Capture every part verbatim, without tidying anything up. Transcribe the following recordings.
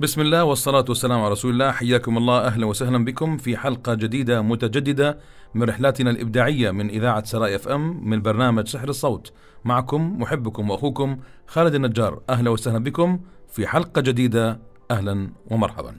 بسم الله والصلاة والسلام على رسول الله. حياكم الله، أهلا وسهلا بكم في حلقة جديدة متجددة من رحلاتنا الإبداعية من إذاعة سراي اف ام من برنامج سحر الصوت. معكم محبكم وأخوكم خالد النجار. أهلا وسهلا بكم في حلقة جديدة. أهلا ومرحبا.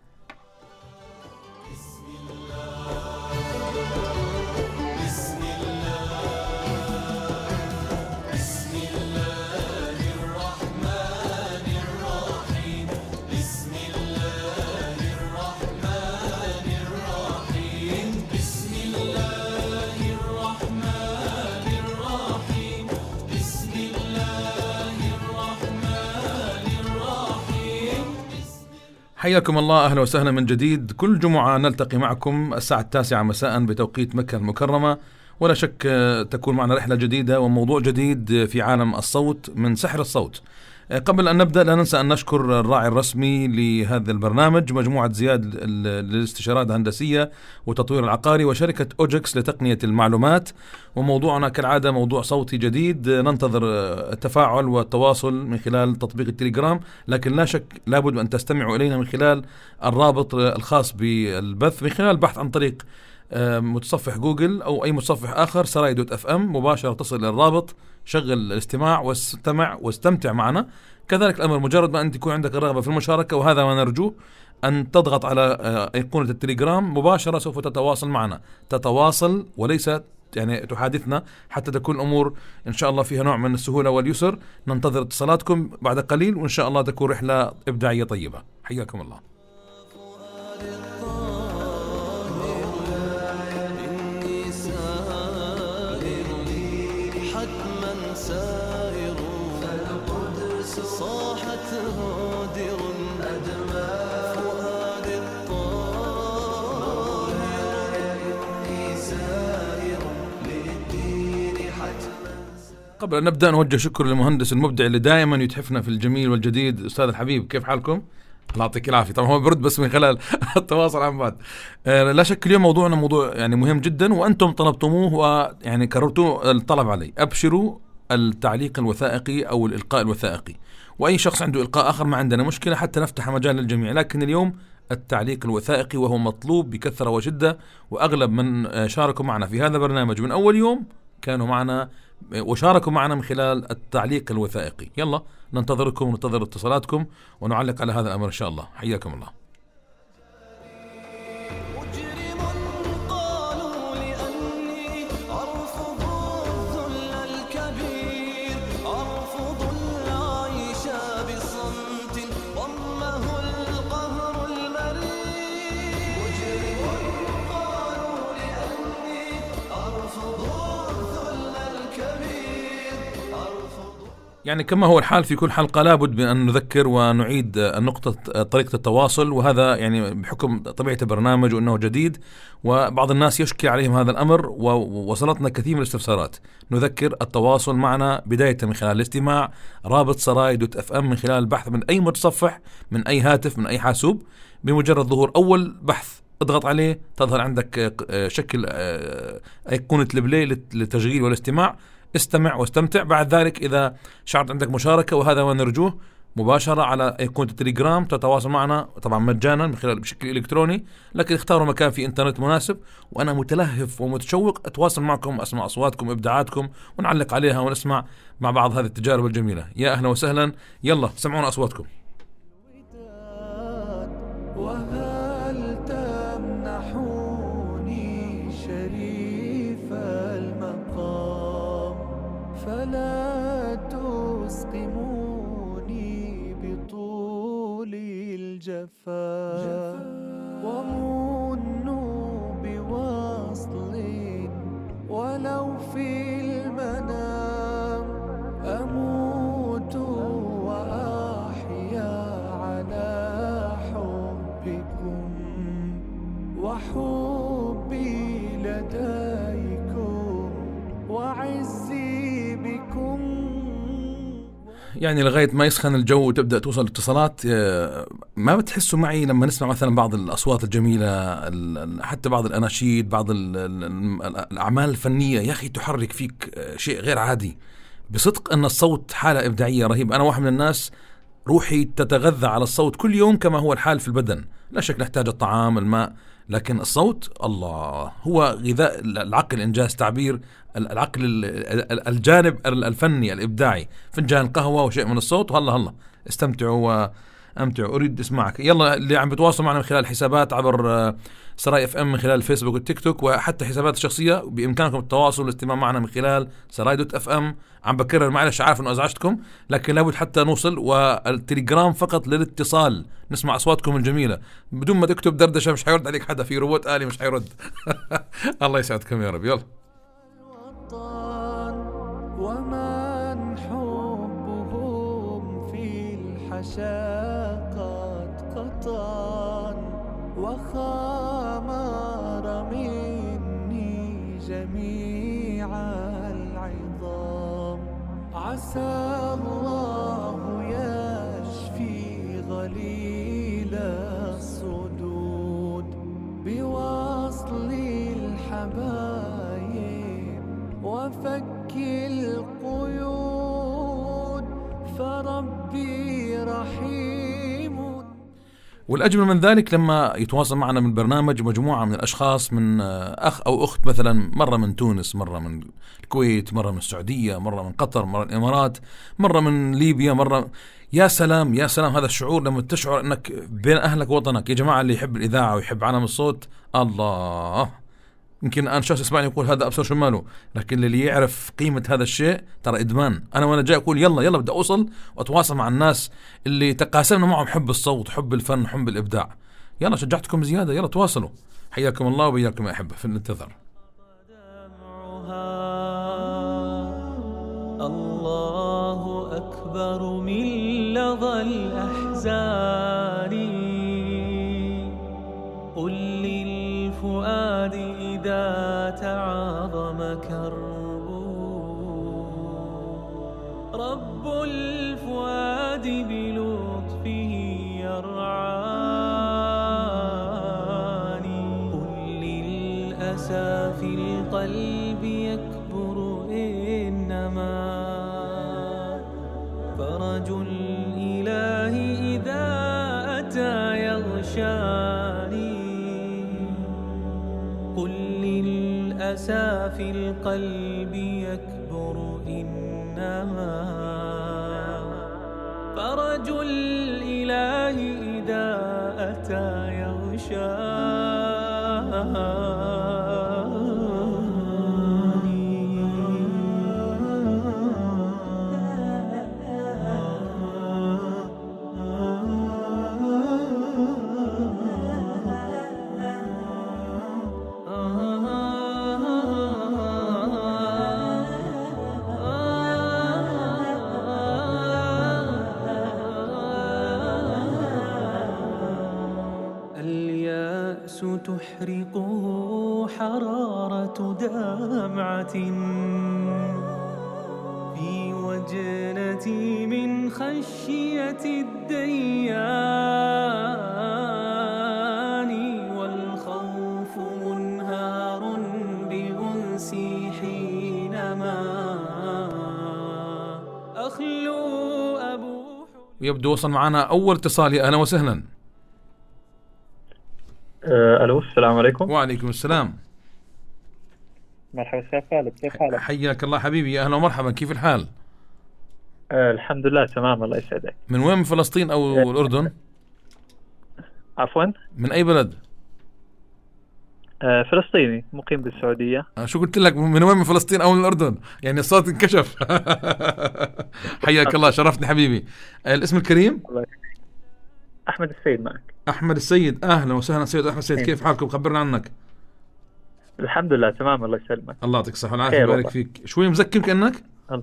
حياكم الله، أهلا وسهلا من جديد. كل جمعة نلتقي معكم الساعة التاسعة مساء بتوقيت مكة المكرمة، ولا شك تكون معنا رحلة جديدة وموضوع جديد في عالم الصوت من سحر الصوت. قبل أن نبدأ لا ننسى أن نشكر الراعي الرسمي لهذا البرنامج مجموعة زياد للاستشارات الهندسية وتطوير العقاري، وشركة أوجكس لتقنية المعلومات. وموضوعنا كالعادة موضوع صوتي جديد، ننتظر التفاعل والتواصل من خلال تطبيق التليجرام، لكن لا شك لابد أن تستمعوا إلينا من خلال الرابط الخاص بالبث من خلال البحث عن طريق متصفح جوجل أو أي متصفح آخر سراي دوت اف ام. مباشرة تصل إلى الرابط، شغل الاستماع واستمع واستمتع معنا. كذلك الأمر مجرد ما أن تكون عندك الرغبة في المشاركة، وهذا ما نرجوه، أن تضغط على أيقونة التليجرام مباشرة سوف تتواصل معنا، تتواصل وليس يعني تحادثنا، حتى تكون الأمور إن شاء الله فيها نوع من السهولة واليسر. ننتظر اتصالاتكم بعد قليل، وإن شاء الله تكون رحلة إبداعية طيبة. حياكم الله. قبل أن نبدأ نوجه شكر للمهندس المبدع اللي دائما يتحفنا في الجميل والجديد، أستاذ الحبيب. كيف حالكم؟ الله يعطيك العافية. طبعا هو برد بس من خلال التواصل عن بعد. آه لا شك اليوم موضوعنا موضوع يعني مهم جدا، وأنتم طلبتموه ويعني كررتوا الطلب علي. أبشروا، التعليق الوثائقي أو الإلقاء الوثائقي، وأي شخص عنده إلقاء آخر ما عندنا مشكلة حتى نفتح مجال للجميع، لكن اليوم التعليق الوثائقي وهو مطلوب بكثرة وشدة. وأغلب من شاركوا معنا في هذا البرنامج من أول يوم كانوا معنا وشاركوا معنا من خلال التعليق الوثائقي. يلا ننتظركم وننتظر اتصالاتكم ونعلق على هذا الأمر إن شاء الله. حياكم الله. يعني كما هو الحال في كل حلقة لابد بأن نذكر ونعيد النقطة طريقة التواصل، وهذا يعني بحكم طبيعة البرنامج وأنه جديد وبعض الناس يشكي عليهم هذا الأمر، ووصلتنا كثير من الاستفسارات. نذكر التواصل معنا بداية من خلال الاستماع، رابط سراي دوت اف ام، من خلال البحث من أي متصفح، من أي هاتف، من أي حاسوب. بمجرد ظهور أول بحث اضغط عليه تظهر عندك شكل أيقونة البلاي للتشغيل والاستماع. استمع واستمتع. بعد ذلك إذا شعرت عندك مشاركة، وهذا ما نرجوه، مباشرة على أيقونة التليجرام تتواصل معنا طبعا مجانا من خلال بشكل إلكتروني، لكن اختاروا مكان في إنترنت مناسب. وأنا متلهف ومتشوق أتواصل معكم، أسمع أصواتكم إبداعاتكم ونعلق عليها ونسمع مع بعض هذه التجارب الجميلة. يا أهلا وسهلا. يلا سمعونا أصواتكم. فلا تسقموني بطول الجفا، ومنوا بوصل ولو في المنام، أموت وأحيا على حبكم، وحبي لديكم وعزي بكم. يعني لغاية ما يسخن الجو وتبدأ توصل الاتصالات، ما بتحسوا معي لما نسمع مثلا بعض الأصوات الجميلة، حتى بعض الأناشيد، بعض الأعمال الفنية، يا أخي تحرك فيك شيء غير عادي بصدق. أن الصوت حالة إبداعية رهيبة. أنا واحد من الناس روحي تتغذى على الصوت كل يوم كما هو الحال في البدن. لا شك نحتاج الطعام الماء، لكن الصوت الله هو غذاء العقل، إنجاز تعبير العقل، الجانب الفني الإبداعي، فنجان قهوة وشيء من الصوت، وهلا هلا استمتعوا وأمتعوا. أريد أسمعك. يلا اللي عم بتواصل معنا من خلال الحسابات عبر سراي اف ام، من خلال الفيسبوك والتيك توك وحتى حسابات الشخصية، بإمكانكم التواصل والاستماع معنا من خلال سراي دوت اف ام. عم بكرر، معلش عارف انه ازعجتكم، لكن لابد حتى نوصل. والتليجرام فقط للاتصال، نسمع اصواتكم الجميلة بدون ما تكتب دردشة، مش حيرد عليك حدا، في روبوت آلي مش حيرد. الله يسعدكم يا رب. يلا. ومن حبهم في الحشاقات قطان، وخامر مني جميع العظام. عسى الله يشفي غليل الصدود بوصل الحبايب وفك القيود، فربي رحيم. والأجمل من ذلك لما يتواصل معنا من برنامج مجموعة من الأشخاص، من أخ أو أخت مثلا، مرة من تونس، مرة من الكويت، مرة من السعودية، مرة من قطر، مرة من الإمارات، مرة من ليبيا، مرة. يا سلام يا سلام، هذا الشعور لما تشعر أنك بين أهلك ووطنك. يا جماعة اللي يحب الإذاعة ويحب عالم الصوت، الله، يمكن أنا شخص يسمعني يقول هذا أبصر شماله، لكن اللي يعرف قيمة هذا الشيء ترى إدمان. أنا وأنا جاي أقول يلا يلا بدي أوصل وأتواصل مع الناس اللي تقاسمنا معهم حب الصوت، حب الفن، حب الإبداع. يلا شجعتكم زيادة، يلا تواصلوا. حياكم الله وبياكم يا أحبة في الانتظار. الله أكبر من لظى الأحزان. قل للفؤاد إذا تعاظم كربه، رب الفؤاد بلطفه يرعاني. قل للأسى في القلب يكبر إنما فرج الإله إذا أتى يغشاني. قل للأسى في القلب يكبر إنما فرج الإله إذا أتى يغشاني. تحرقه حرارة دمعة في وجنتي من خشية الديان، والخوف منهار بأنسي حينما أخلو أبوح. يبدو وصل معنا أول اتصال. يا أهلا وسهلا. أه ألو، السلام عليكم. وعليكم السلام. مرحبا سيد خالد، كيف حالك؟ حياك الله حبيبي، يا أهلا ومرحبا، كيف الحال؟ أه الحمد لله تمام، الله يسعدك. من وين، من فلسطين أو أه الأردن؟ عفوا، من أي بلد؟ أه فلسطيني مقيم بالسعودية. أه شو قلت لك، من وين، من فلسطين أو من الأردن؟ يعني الصوت انكشف. حياك الله، شرفتني حبيبي. أه الاسم الكريم؟ الله يسعدك. أحمد السيد معك. أحمد السيد، أهلا وسهلا سيد أحمد السيد، كيف حالكم؟ خبرنا عنك. الحمد لله تمام، الله يسلمك. الله يعطيك الصحة والعافية، يبارك فيك. شوي مزكم كأنك؟ الله.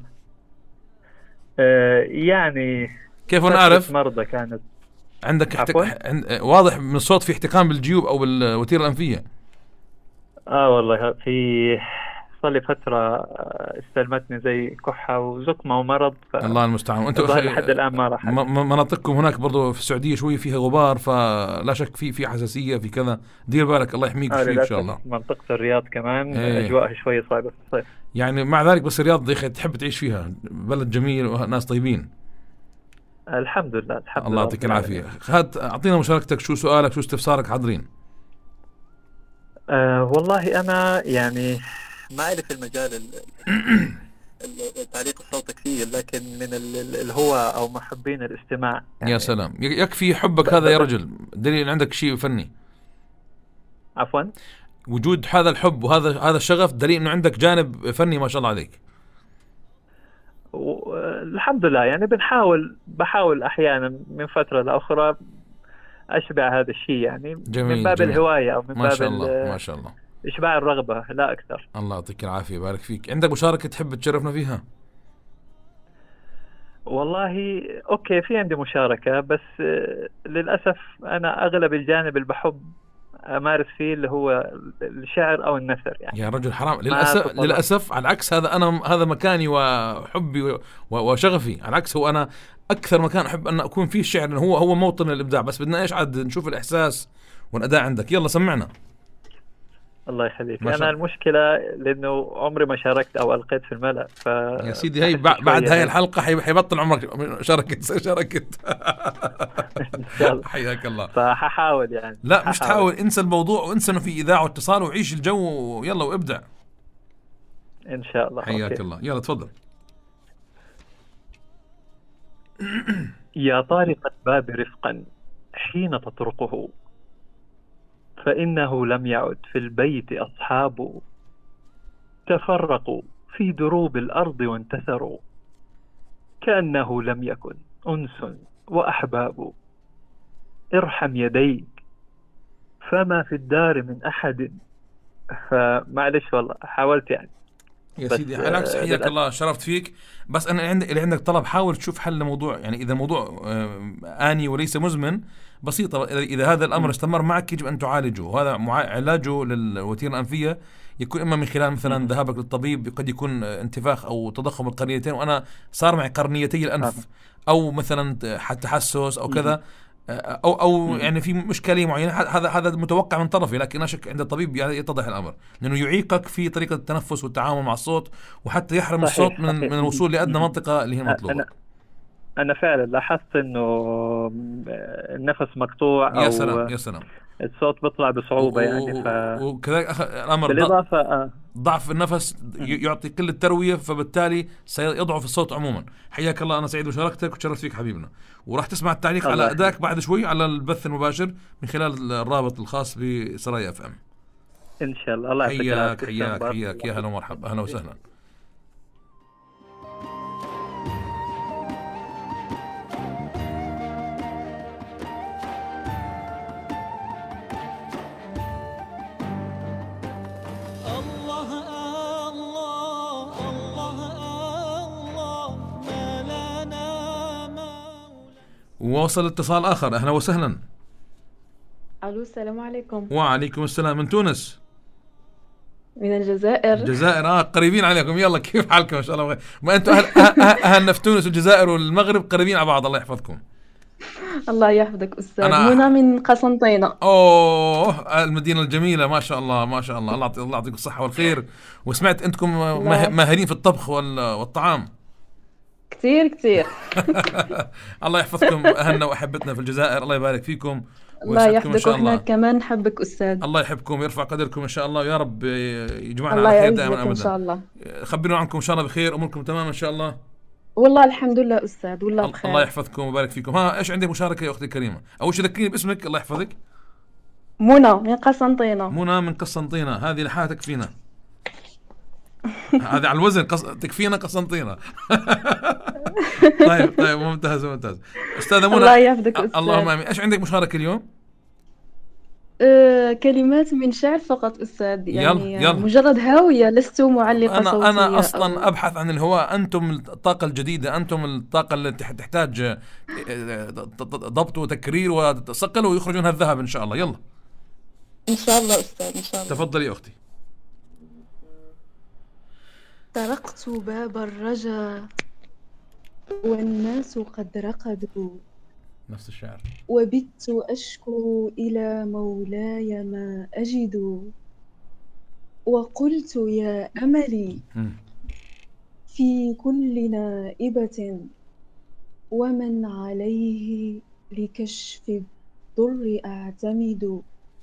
أه يعني كيف أنا أعرف؟ مرضى كانت عندك احتك... عند... واضح من الصوت في احتقان بالجيوب أو بالوتيرة الأنفية. آه والله في صار لي فترة استلمتني زي كحة وزكمة ومرض. ف... الله المستعان. وانتم لحد الآن ما راح. م... مناطقكم هناك برضو في السعودية شوي فيها غبار، فلا شك في في حساسية في كذا، دير بالك، الله يحميك آه فيه إن شاء الله. منطقة الرياض كمان ايه. أجواءها شوي صعبة في الصيف. يعني مع ذلك بس الرياض يا أخي تحب تعيش فيها، بلد جميل وناس طيبين. الحمد لله الحمد الله لله يعطيك رب العافية. العالمين. هات أعطينا مشاركتك، شو سؤالك، شو استفسارك، حاضرين. أه والله أنا يعني ما أعرف المجال ال- ال- التعليق الصوتي كثير، لكن من ال- ال- الهواة أو محبين الاستماع يا يعني. سلام، ي- يكفي حبك ب- هذا يا ب- رجل دليل إن عندك شيء فني. عفوا. وجود هذا الحب وهذا هذا الشغف دليل إنه عندك جانب فني ما شاء الله عليك. و- الحمد لله يعني بنحاول بحاول أحيانا من فترة لأخرى أشبع هذا الشيء يعني، جميل من باب جميل. الهواية أو من ما باب شاء الله ال- ما شاء الله. إشباع الرغبة لا أكثر. الله يعطيك العافية، بارك فيك. عندك مشاركة تحب تشرفنا فيها؟ والله أوكي، في عندي مشاركة، بس آه، للأسف أنا أغلب الجانب اللي بحب أمارس فيه اللي هو الشعر أو النثر يعني. يا رجل حرام، ما للأسف تطلع. للأسف على العكس، هذا أنا هذا مكاني وحبي و- و- وشغفي. على العكس، هو أنا أكثر مكان أحب أن أكون فيه الشعر، لأنه هو هو موطن الإبداع. بس بدنا إيش عاد نشوف الإحساس والأداء عندك. يلا سمعنا. الله يخليك. ما شاء أنا الله. المشكلة لأنه عمري ما شاركت أو ألقيت في الملأ، ف يا سيدي هي بحس بع- بعد شوية هاي هيك. الحلقة حي- حيبطل عمرك شاركت شاركت. إن شاء الله. حياك الله. فححاول يعني. لا مش ححاول. تحاول، انسى الموضوع وانسى انه في اذاعه واتصال وعيش الجو، يلا وابدع. إن شاء الله. حياك أوكي. الله، يلا تفضل. يا طارق الباب رفقا حين تطرقه، فإنه لم يعد في البيت أصحاب، تفرقوا في دروب الأرض وانتثروا، كأنه لم يكن أنس وأحباب. ارحم يديك فما في الدار من أحد. فمعلش والله حاولت يعني. يا بس، سيدي على العكس، آه، حياك للأسف. الله، شرفت فيك. بس انا عندي اللي عندك طلب، حاول تشوف حل لموضوع، يعني اذا موضوع آه، آني وليس مزمن، بسيطة. إذا- اذا هذا الامر م. استمر معك يجب ان تعالجه، وهذا مع- علاجه للوتيرة الانفية يكون اما من خلال مثلا م. ذهابك للطبيب، قد يكون آه، انتفاخ او تضخم القرنيتين، وانا صار معي قرنيتي الانف، او مثلا حتى تحسس او م. كذا، او او م. يعني في مشكله معينه. هذا هذا متوقع من طرفي، لكن لا شك عند الطبيب يعني يتضح الامر، لانه يعيقك في طريقه التنفس والتعامل مع الصوت، وحتى يحرم صحيح، الصوت من صحيح. من الوصول لادنى م. منطقه اللي هي مطلوبه. أنا أنا فعلا لاحظت إنه النفس مقطوع يا أو سلام يا سلام. الصوت بيطلع بصعوبة يعني. ف و- وكذلك أخ- الامر ض- بالإضافة آه. ضعف النفس ي- يعطي قله ترويه، فبالتالي سيضعف الصوت عموما. حياك الله، انا سعيد بمشاركتك وتشرفت فيك حبيبنا، وراح تسمع التعليق الله على ادائك يخليك. بعد شوي على البث المباشر من خلال الرابط الخاص بسرايا اف ام. إن شاء الله. الله يعطيك حياك العافية. حياك بارك حياك، الله يا هلا فيك. ومرحبا، اهلا وسهلا. الله الله الله الله ما لنا مولى. ووصل اتصال اخر، اهلا وسهلا. الو السلام عليكم. وعليكم السلام، من تونس. من الجزائر. الجزائر، اه قريبين عليكم. يلا كيف حالكم؟ ان شاء الله بخير. ما انتم اهل أه- أه- اهلنا في تونس والجزائر والمغرب قريبين على بعض، الله يحفظكم. الله يحفظك استاذ. أنا- منى من قسنطينة. اوه المدينه الجميله، ما شاء الله ما شاء الله. الله يعطي- الله يعطيكم الصحه والخير. وسمعت انتم ماه- ماهرين في الطبخ وال- والطعام. كتير كتير. الله يحفظكم اهلنا واحبتنا في الجزائر، الله يبارك فيكم الله ويسعدكم ان يحفظك، شاء واحنا الله. كمان نحبك استاذ. الله يحبكم ويرفع قدركم ان شاء الله، يا رب يجمعنا الله على خير يعزك دائما ان شاء ابدا. الله. خبرونا عنكم ان شاء الله بخير، اموركم تمام ان شاء الله. والله الحمد لله استاذ، والله بخير. الله يحفظكم ويبارك فيكم. ها ايش عندك مشاركه يا اختي الكريمه؟ اول شيء ذكريني باسمك، الله يحفظك. منى من قسنطينة. منى من قسنطينة، هذه لحالها تكفينا. هذه على الوزن قص... تكفينا قسنطينة. طيب طيب ممتاز ممتاز. استاذه منى، الله يحفظك أ- استاذ. اللهم امين. ايش عندك مشاركه اليوم؟ أه كلمات من شعر فقط استاذ، يعني يلا، يلا. مجرد هاوية، لست معلقة انا صوتية انا اصلا أو... ابحث عن الهواء. انتم الطاقه الجديده، انتم الطاقه اللي تح- تحتاج آه، آه، ضبط وتكرير وصقل ويخرجون الذهب ان شاء الله. يلا ان شاء الله استاذ ان شاء الله. تفضلي يا اختي. طرقت باب الرجا والناس قد رقدوا، نفس الشعر. وبت أشكو إلى مولاي ما أجد، وقلت يا أملي مم. في كل نائبة ومن عليه لكشف الضر أعتمد.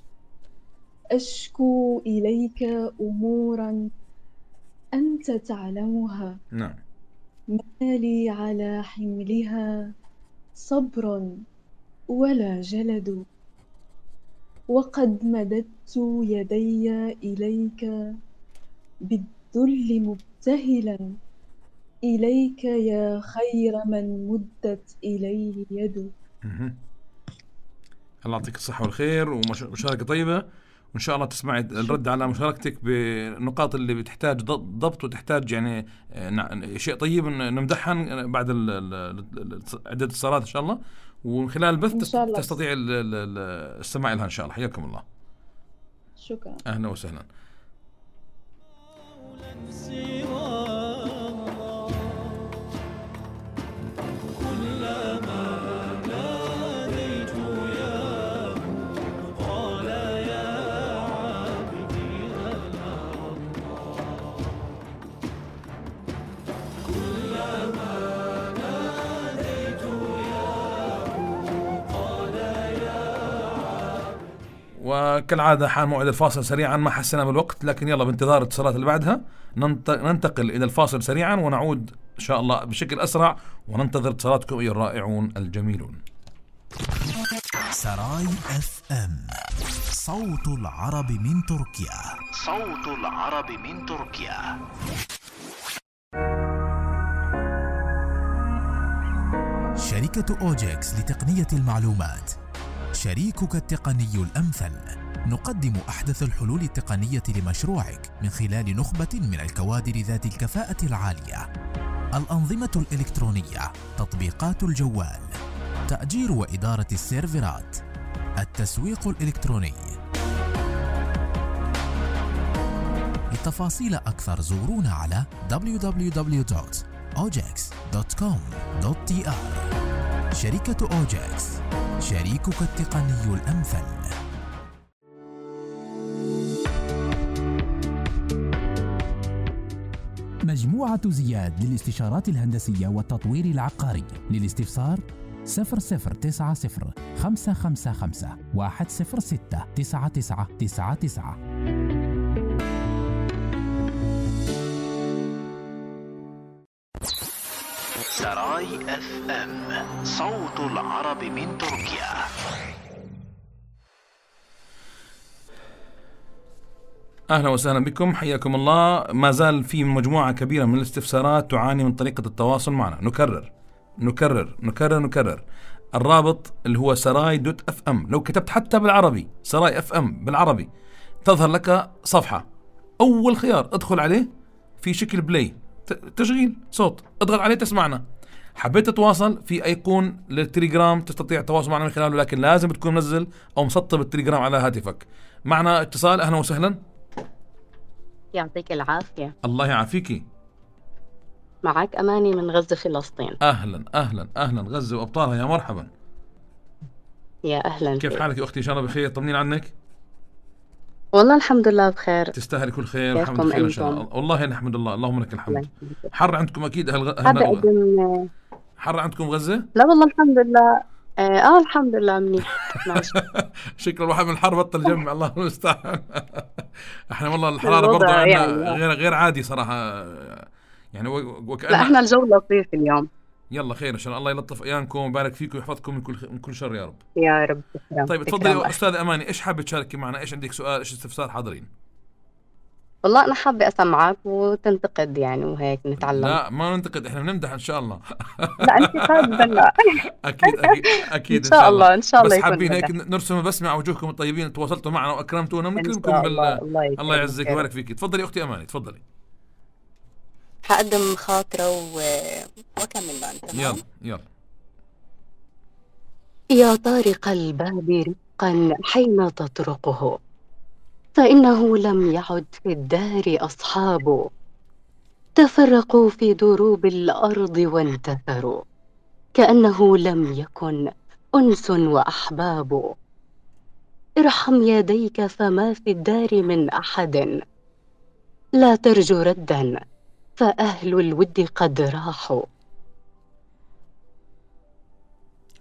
أشكو إليك أمورا أنت تعلمها، نعم. ما لي على حملها صبر ولا جلد. وقد مددت يدي إليك بالذل مبتهلا، إليك يا خير من مدت إليه يد. مهم. الله يعطيك الصحة والخير ومشاركة طيبة، وإن شاء الله تسمعي الرد على مشاركتك بالنقاط اللي بتحتاج ضبط وتحتاج يعني شيء طيب نمدحها بعد عدة الصلاة إن شاء الله، ومن خلال البث تستطيع السماع لها إن شاء الله. حياكم الله. شكرا. أهلا وسهلا. وكالعادة حان موعد الفاصل سريعا، ما حسنا بالوقت، لكن يلا بانتظار الاتصالات اللي بعدها ننتقل إلى الفاصل سريعا ونعود إن شاء الله بشكل أسرع، وننتظر اتصالاتكم أيها الرائعون الجميلون. سراي اف ام، صوت العرب من تركيا. صوت العرب من تركيا. شركة أوجكس لتقنية المعلومات، شريكك التقني الأمثل. نقدم أحدث الحلول التقنية لمشروعك من خلال نخبة من الكوادر ذات الكفاءة العالية. الأنظمة الإلكترونية، تطبيقات الجوال، تأجير وإدارة السيرفرات، التسويق الإلكتروني. لتفاصيل أكثر زورونا على دبليو دبليو دبليو دوت اوجكس دوت كوم دوت تي آر. شركة أوجكس، شريكك التقني الأمثل. مجموعة زياد للاستشارات الهندسية والتطوير العقاري. للاستفسار صفر صفر تسعة صفر خمسة خمسة خمسة واحد صفر ستة تسعة تسعة تسعة تسعة. سراي اف ام، صوت العرب من تركيا. أهلا وسهلا بكم، حياكم الله. ما زال في مجموعة كبيرة من الاستفسارات تعاني من طريقة التواصل معنا. نكرر نكرر نكرر نكرر الرابط اللي هو سراي دوت اف ام. لو كتبت حتى بالعربي سراي اف ام بالعربي تظهر لك صفحة، أول خيار ادخل عليه في شكل بلاي، تشغيل صوت، اضغط عليه تسمعنا. حبيت تتواصل في أيقون للتليجرام تستطيع التواصل معنا من خلاله، لكن لازم تكون منزل أو مسطب التليجرام على هاتفك. معنا اتصال. أهلا وسهلا. يعطيك العافية. الله يعافيكي. معك أماني من غزة فلسطين. أهلا أهلا أهلا غزة وأبطالها، يا مرحبا. يا أهلا. كيف حالك يا أختي؟ إن شاء الله بخير، طمنين عنك. والله الحمد لله بخير. تستاهل كل خير والحمد لله إن شاء الله. والله نحمد الله، اللهم لك الحمد. حر عندكم أكيد هالغ... هل... حر عندكم غزة؟ لا والله الحمد لله. اه الحمد لله منيح. شكرا. الواحد من الحر بطل جمع، الله المستعان. احنا والله الحرارة برضه عندنا يعني غير غير عادي صراحة يعني وكأن... لا احنا الجو لطيف اليوم. يلا خير ان شاء الله. الله يلطف ايامكم ويبارك فيكم ويحفظكم من كل من كل شر يا رب. يا رب. طيب تفضلي استاذ اماني، ايش حابه تشاركي معنا؟ ايش عندك سؤال؟ ايش استفسار؟ حاضرين. والله انا حابه اسمعك وتنتقد يعني وهيك نتعلم. لا ما ننتقد، احنا بنمدح ان شاء الله. لا انتقاد لا. اكيد اكيد اكيد ان شاء الله ان شاء الله. بس حابين هيك نرسم بسمة على وجوهكم الطيبين، تواصلتوا معنا واكرمتونا، نكرمكم بال الله, الله يعزك ويبارك فيك. تفضلي اختي اماني تفضلي. حقدم خاطره و... وكمل بقى انت. يلا يلا. يا طارق الباب رقا حين تطرقه، فإنه لم يعد في الدار أصحاب، تفرقوا في دروب الأرض وانتثروا، كأنه لم يكن أنس وأحباب. ارحم يديك فما في الدار من أحد، لا ترجو ردا فأهل الود قد راحوا.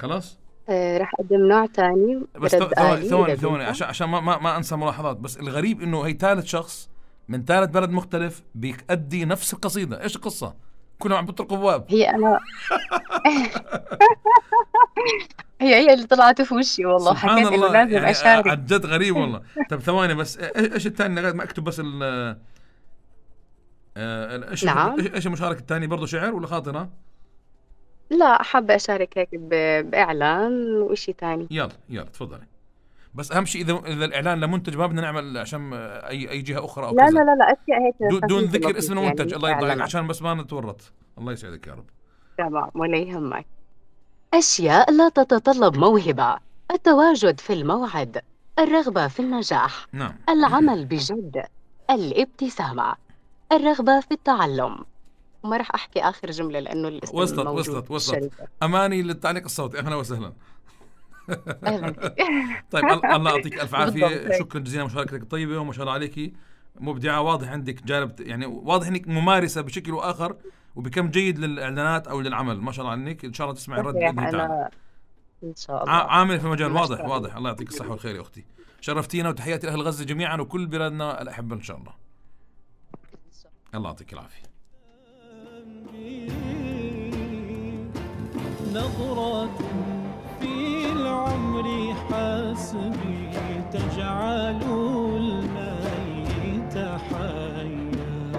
خلاص آه، رح أقدم نوع تاني بس برد ثواني آلي ثواني إذا ثواني بينفع. عشان عشان ما, ما ما انسى ملاحظات. بس الغريب انه هي ثالث شخص من ثالث بلد مختلف بيأدي نفس القصيده. ايش القصه؟ كلهم عم بيطرقوا بواب. هي أنا هي هي اللي طلعت في وشي والله، سبحان حكيت إنه الله، لازم يعني أشارك. عن جد غريب والله. طب ثواني بس، إيش إيش الثاني لغايه ما اكتب بس ال آه، ايش نعم. ايش إيش المشاركه الثانيه؟ برضه شعر ولا خاطره؟ لا، حابة أشارك هيك ب- بإعلان وإشي تاني. يلا يلا تفضلي. بس اهم شيء اذا اذا الاعلان لمنتج ما بدنا نعمل عشان اي اي جهه اخرى او لا كذا. لا لا لا أشياء هيك دون, دون خفيفة ذكر اسم لطيفة المنتج. يعني، الله يرضى عليك إعلانات. عشان بس ما نتورط. الله يسعدك يا رب. تمام، ولا يهمك. أشياء لا تتطلب موهبة: التواجد في الموعد، الرغبة في النجاح، نعم. العمل بجد، الابتسامة، الرغبة في التعلم. وما راح أحكي آخر جملة لأنه الاسم وصلت موجود وصلت في وصلت. الشركة. اماني للتعليق الصوتي. اهلا وسهلا. أهلا فيك. طيب الله الله يعطيك الف عافيه. بالضبط. شكرا جزيلا مشاركتك الطيبه وما شاء الله عليكي مبدعه. واضح عندك جانب يعني واضح انك ممارسه بشكل واخر وبكم جيد للاعلانات او للعمل. ما شاء الله عنك. ان شاء الله تسمعي الرد صحيح، باذن الله تعالى. أنا إن شاء الله ع- عامل في المجال. ما واضح شاء الله. واضح. الله يعطيك الصحه والخير يا اختي. شرفتينا وتحياتي لاهل غزه جميعا وكل بلادنا الاحبه ان شاء الله. الله يعطيك العافيه. نظرة في العمر حسبي تجعل الميت حيا.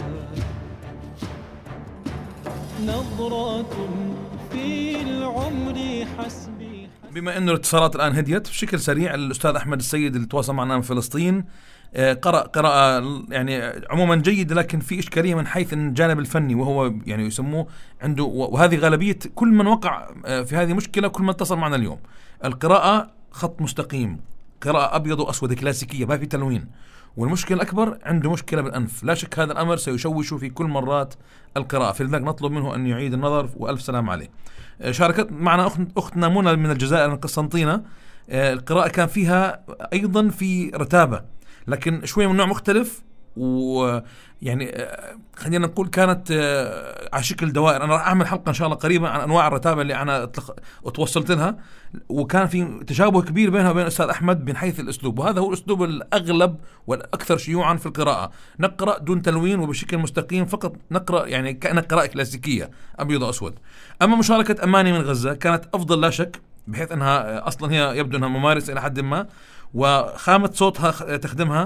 نظرة في العمر حسبي. بما انه الاتصالات الان هديت بشكل سريع، الاستاذ احمد السيد اللي تواصل معنا من فلسطين آه، قرأ قراءة يعني عموما جيدة، لكن في إشكالية من حيث الجانب الفني، وهو يعني يسموه عنده، وهذه غالبية كل من وقع آه، في هذه مشكلة، كل من اتصل معنا اليوم. القراءة خط مستقيم، قراءة أبيض وأسود كلاسيكية ما في تلوين، والمشكلة الأكبر عنده مشكلة بالأنف. لا شك هذا الأمر سيشوش في كل مرات القراءة، فلذلك نطلب منه أن يعيد النظر وألف سلام عليه. آه، شاركت معنا أخت أختنا منى من الجزائر من قسنطينة. آه، القراءة كان فيها أيضا في رتابة، لكن شوي من نوع مختلف، ويعني آه، خلينا نقول كانت آه، على شكل دوائر. انا راح اعمل حلقه ان شاء الله قريبا عن انواع الرتابه اللي انا أتلخ... توصلت لها، وكان في تشابه كبير بينها وبين الاستاذ احمد من حيث الاسلوب، وهذا هو الاسلوب الاغلب والاكثر شيوعا في القراءه. نقرا دون تلوين وبشكل مستقيم فقط، نقرا يعني كانها قراءه كلاسيكيه ابيض واسود. اما مشاركه اماني من غزه كانت افضل لا شك، بحيث انها اصلا هي يبدو انها ممارسه الى حد ما، وخامة صوتها تخدمها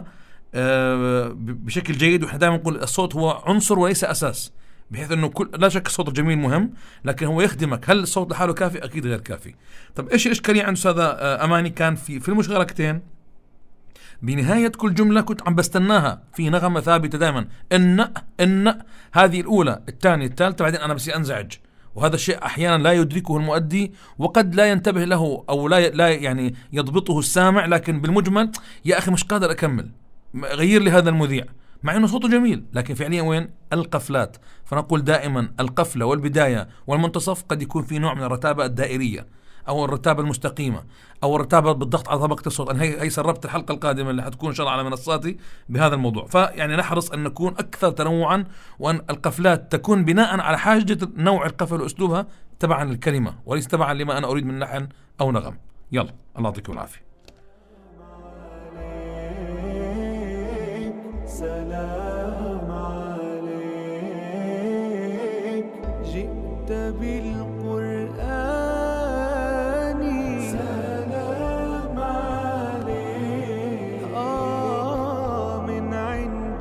بشكل جيد. ونحن دائما نقول الصوت هو عنصر وليس أساس، بحيث أنه كل لا شك الصوت الجميل مهم، لكن هو يخدمك. هل الصوت لحاله كافي؟ أكيد غير كافي. طب إيش الإشكالية عند أستاذة أماني؟ كان في في المشاركتين بنهاية كل جملة كنت عم بستناها في نغمة ثابتة دائما، إن إن هذه الأولى الثانية الثالثة، بعدين أنا بس أنزعج. وهذا الشيء أحيانا لا يدركه المؤدي، وقد لا ينتبه له أو لا لا يعني يضبطه السامع، لكن بالمجمل يا أخي مش قادر أكمل، غير لي هذا المذيع، مع أنه صوته جميل، لكن فعليا وين القفلات؟ فنقول دائما القفلة والبداية والمنتصف قد يكون في نوع من الرتابة الدائرية أو الرتابة المستقيمة أو الرتابة بالضغط على طبقة الصوت. أنا هي, هي سربت الحلقة القادمة اللي حتكون إن شاء الله على منصاتي بهذا الموضوع. فيعني نحرص أن نكون أكثر تنوعا، وأن القفلات تكون بناء على حاجة نوع القفل وأسلوبها تبعا للكلمة وليس تبعا لما أنا أريد من لحن أو نغم. يلا الله يعطيكم العافية. سلام عليك جئت بالقرآن سلام عليك آه من عند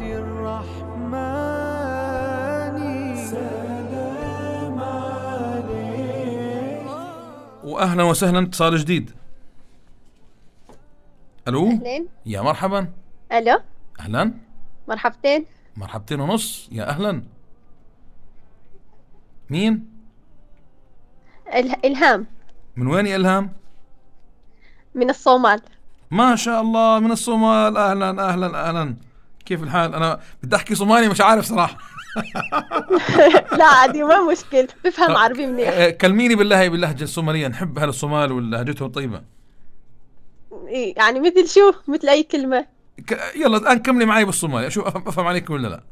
الرحمن سلام عليك. وأهلا وسهلا، اتصال جديد. ألو. أهلين. يا مرحبا. ألو. أهلا. مرحبتين. مرحبتين ونص. يا أهلا. مين؟ إله... إلهام. من وين يا إلهام؟ من الصومال. ما شاء الله، من الصومال. أهلا أهلا أهلا، كيف الحال؟ أنا بدي أحكي صومالي مش عارف صراحة. لا عادي، ما مشكل، بفهم عربي منيح. كلميني بالله باللهجة الصومالية، نحب أهل الصومال ولهجتهم طيبة. إيه يعني مثل شو؟ مثل أي كلمة. ك... يلا الآن كملي معي بالصومالي أشوف أفهم, أفهم عليك ولا لا.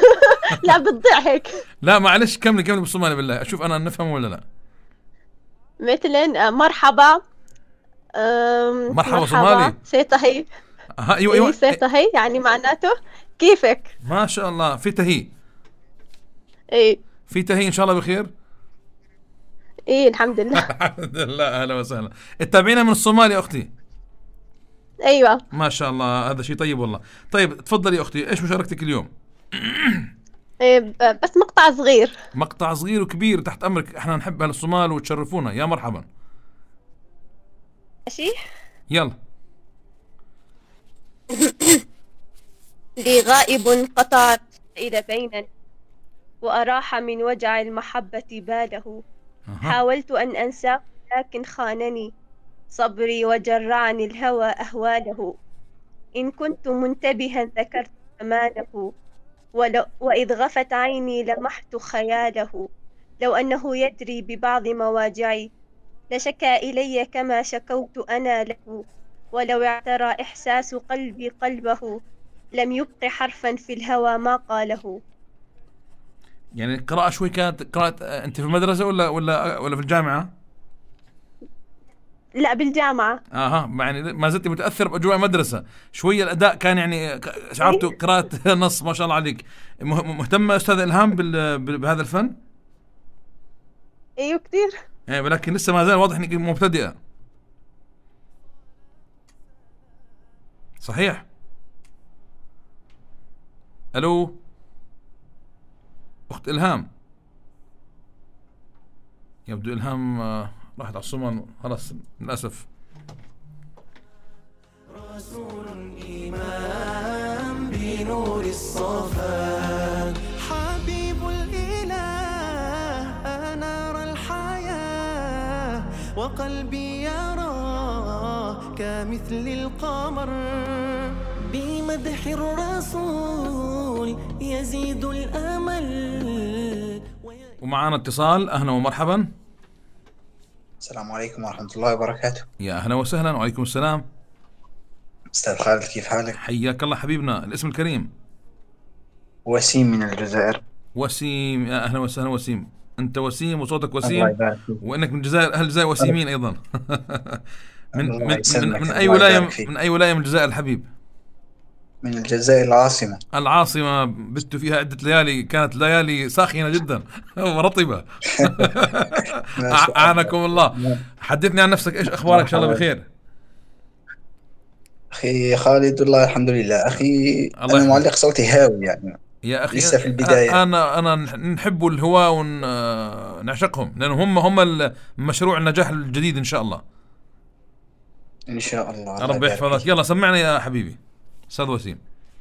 لا بتضيع هيك. لا معلش، كملي كملي بالصومالي بالله أشوف أنا نفهم ولا لا. مثلا مرحبا. أم، مرحبا صومالي. سيتهي. ها ايوه إيه ايوه سيتهي يعني معناته كيفك؟ ما شاء الله. في تهي. ايه في تهي ان شاء الله بخير. ايه الحمد لله. الحمد لله. اهلا وسهلا. تتابعينا من الصومال يا اختي؟ ايوه ما شاء الله، هذا شيء طيب والله. طيب تفضلي يا اختي، ايش مشاركتك اليوم؟ إيه ب- بس مقطع صغير. مقطع صغير وكبير، تحت امرك، احنا نحب اهل الصومال وتشرفونا. يا مرحبا. ماشي. يلا. لي غائب قطع إلى بيننا وأراح من وجع المحبة باله. أها. حاولت أن أنساه لكن خانني صبري وجرعني الهوى أهواله. إن كنت منتبها ذكرت زمانه ولو وإذ غفت عيني لمحت خياله. لو أنه يدري ببعض مواجعي لشكى إلي كما شكوت أنا له. ولو اعترى إحساس قلبي قلبه لم يبق حرفا في الهوى ما قاله. يعني القراءة شوي كانت قراءة، آه، انت في المدرسة ولا ولا ولا في الجامعة؟ لا بالجامعة. اها، يعني ما زلت متأثر بأجواء المدرسة شوية. الأداء كان يعني ك- شعرته قراءة نص. ما شاء الله عليك. مه- مهتمة أستاذ إلهام بال- بال- بهذا الفن؟ أيوة كتير. يعني ولكن لسه ما زال واضح انك مبتدئة. صحيح. الو اخت الهام. يبدو الهام آه، راحت على الصومال خلاص للاسف. رسول إمام بنور الصفا حبيب الإله أنار الحياة وقلبي يرى كمثل القمر بمدح الرسول يزيد الأمل. ومعانا اتصال. اهلا ومرحبا. السلام عليكم ورحمة الله وبركاته. يا اهلا وسهلا. وعليكم السلام. أستاذ خالد كيف حالك؟ حياك الله حبيبنا. الاسم الكريم؟ وسيم من الجزائر. وسيم. يا اهلا وسهلا وسيم. انت وسيم وصوتك الله وسيم، يبارك فيك. وانك من الجزائر. اهل الجزائر وسيمين ايضا. من الله من من, يسلمك. من اي الله ولايه يبارك فيك. من اي ولايه من الجزائر الحبيب؟ من الجزائر العاصمة. العاصمة. بت فيها عدة ليالي، كانت ليالي ساخنة جدا ورطبة. أعانكم الله. حدثني عن نفسك، إيش أخبارك؟ إن شاء الله بخير. أخي خالد والله الحمد لله. أخي الله أنا يحفظك. معلق صوتي هاوي يعني يا أخي لسه في البداية. أنا أنا نحب الهواة ونعشقهم، لأن هم هم مشروع النجاح الجديد إن شاء الله. إن شاء الله. الله رب يبارك يحفظك. فيك. يلا سمعنا يا حبيبي أستاذ وسيم.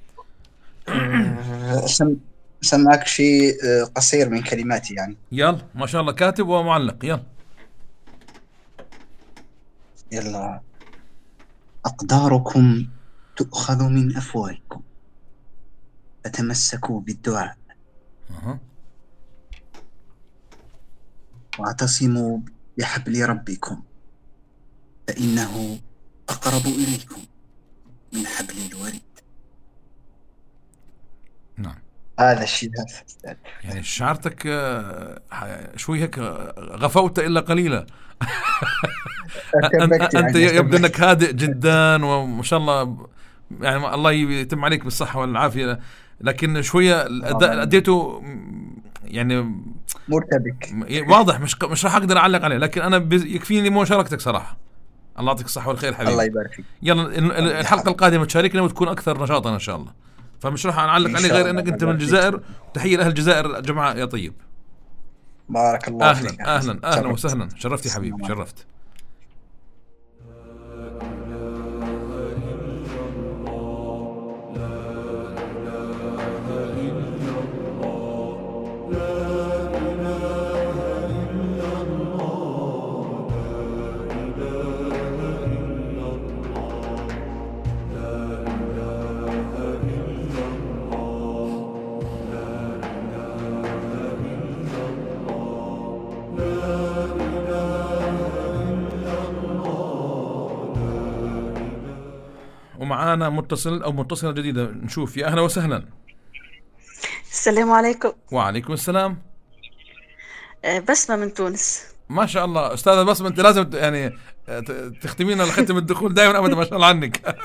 أه، سم سمعك شيء أه، قصير من كلماتي يعني. يلا ما شاء الله كاتب ومعلق. يلا يلا. أقداركم تؤخذ من أفواهكم فتمسكوا بالدعاء أها. واعتصموا بحبل ربكم فإنه أقرب إليكم من حبل الوريد. نعم. هذا الشيء هذا. يعني شعرتك آه، شوي هيك غفوت إلا قليلا. ارتبكت أنت يعني، يبدو ارتبكت. أنك هادئ جدا وما شاء الله، يعني الله يتم عليك بالصحة والعافية، لكن شوية الأداء أديته يعني مرتبك. واضح. مش مش راح أقدر أعلق عليه، لكن أنا بز- يكفيني مشاركتك صراحة. الله يعطيك الصحة والخير حبيبي. الله يبارك فيك. يلا ال- ال- الحلقة القادمة تشاركنا وتكون أكثر نشاطا إن شاء الله. فمش راح أعلق إن عليه شاء غير الله. أنك أنت الله من يبارك الجزائر. تحية لأهل الجزائر جماعة يا طيب. بارك الله أهلا فيك. أهلا أهلا شرفت. وسهلا. شرفت يا حبيبي، السلام شرفت. ومعانا متصل أو متصلة جديدة، نشوف. يا أهلا وسهلا. السلام عليكم. وعليكم السلام. آه، بسمة من تونس. ما شاء الله استاذه بسمه، انت لازم يعني تختمين الختم الدخول دائما ابدا، ما شاء الله عنك.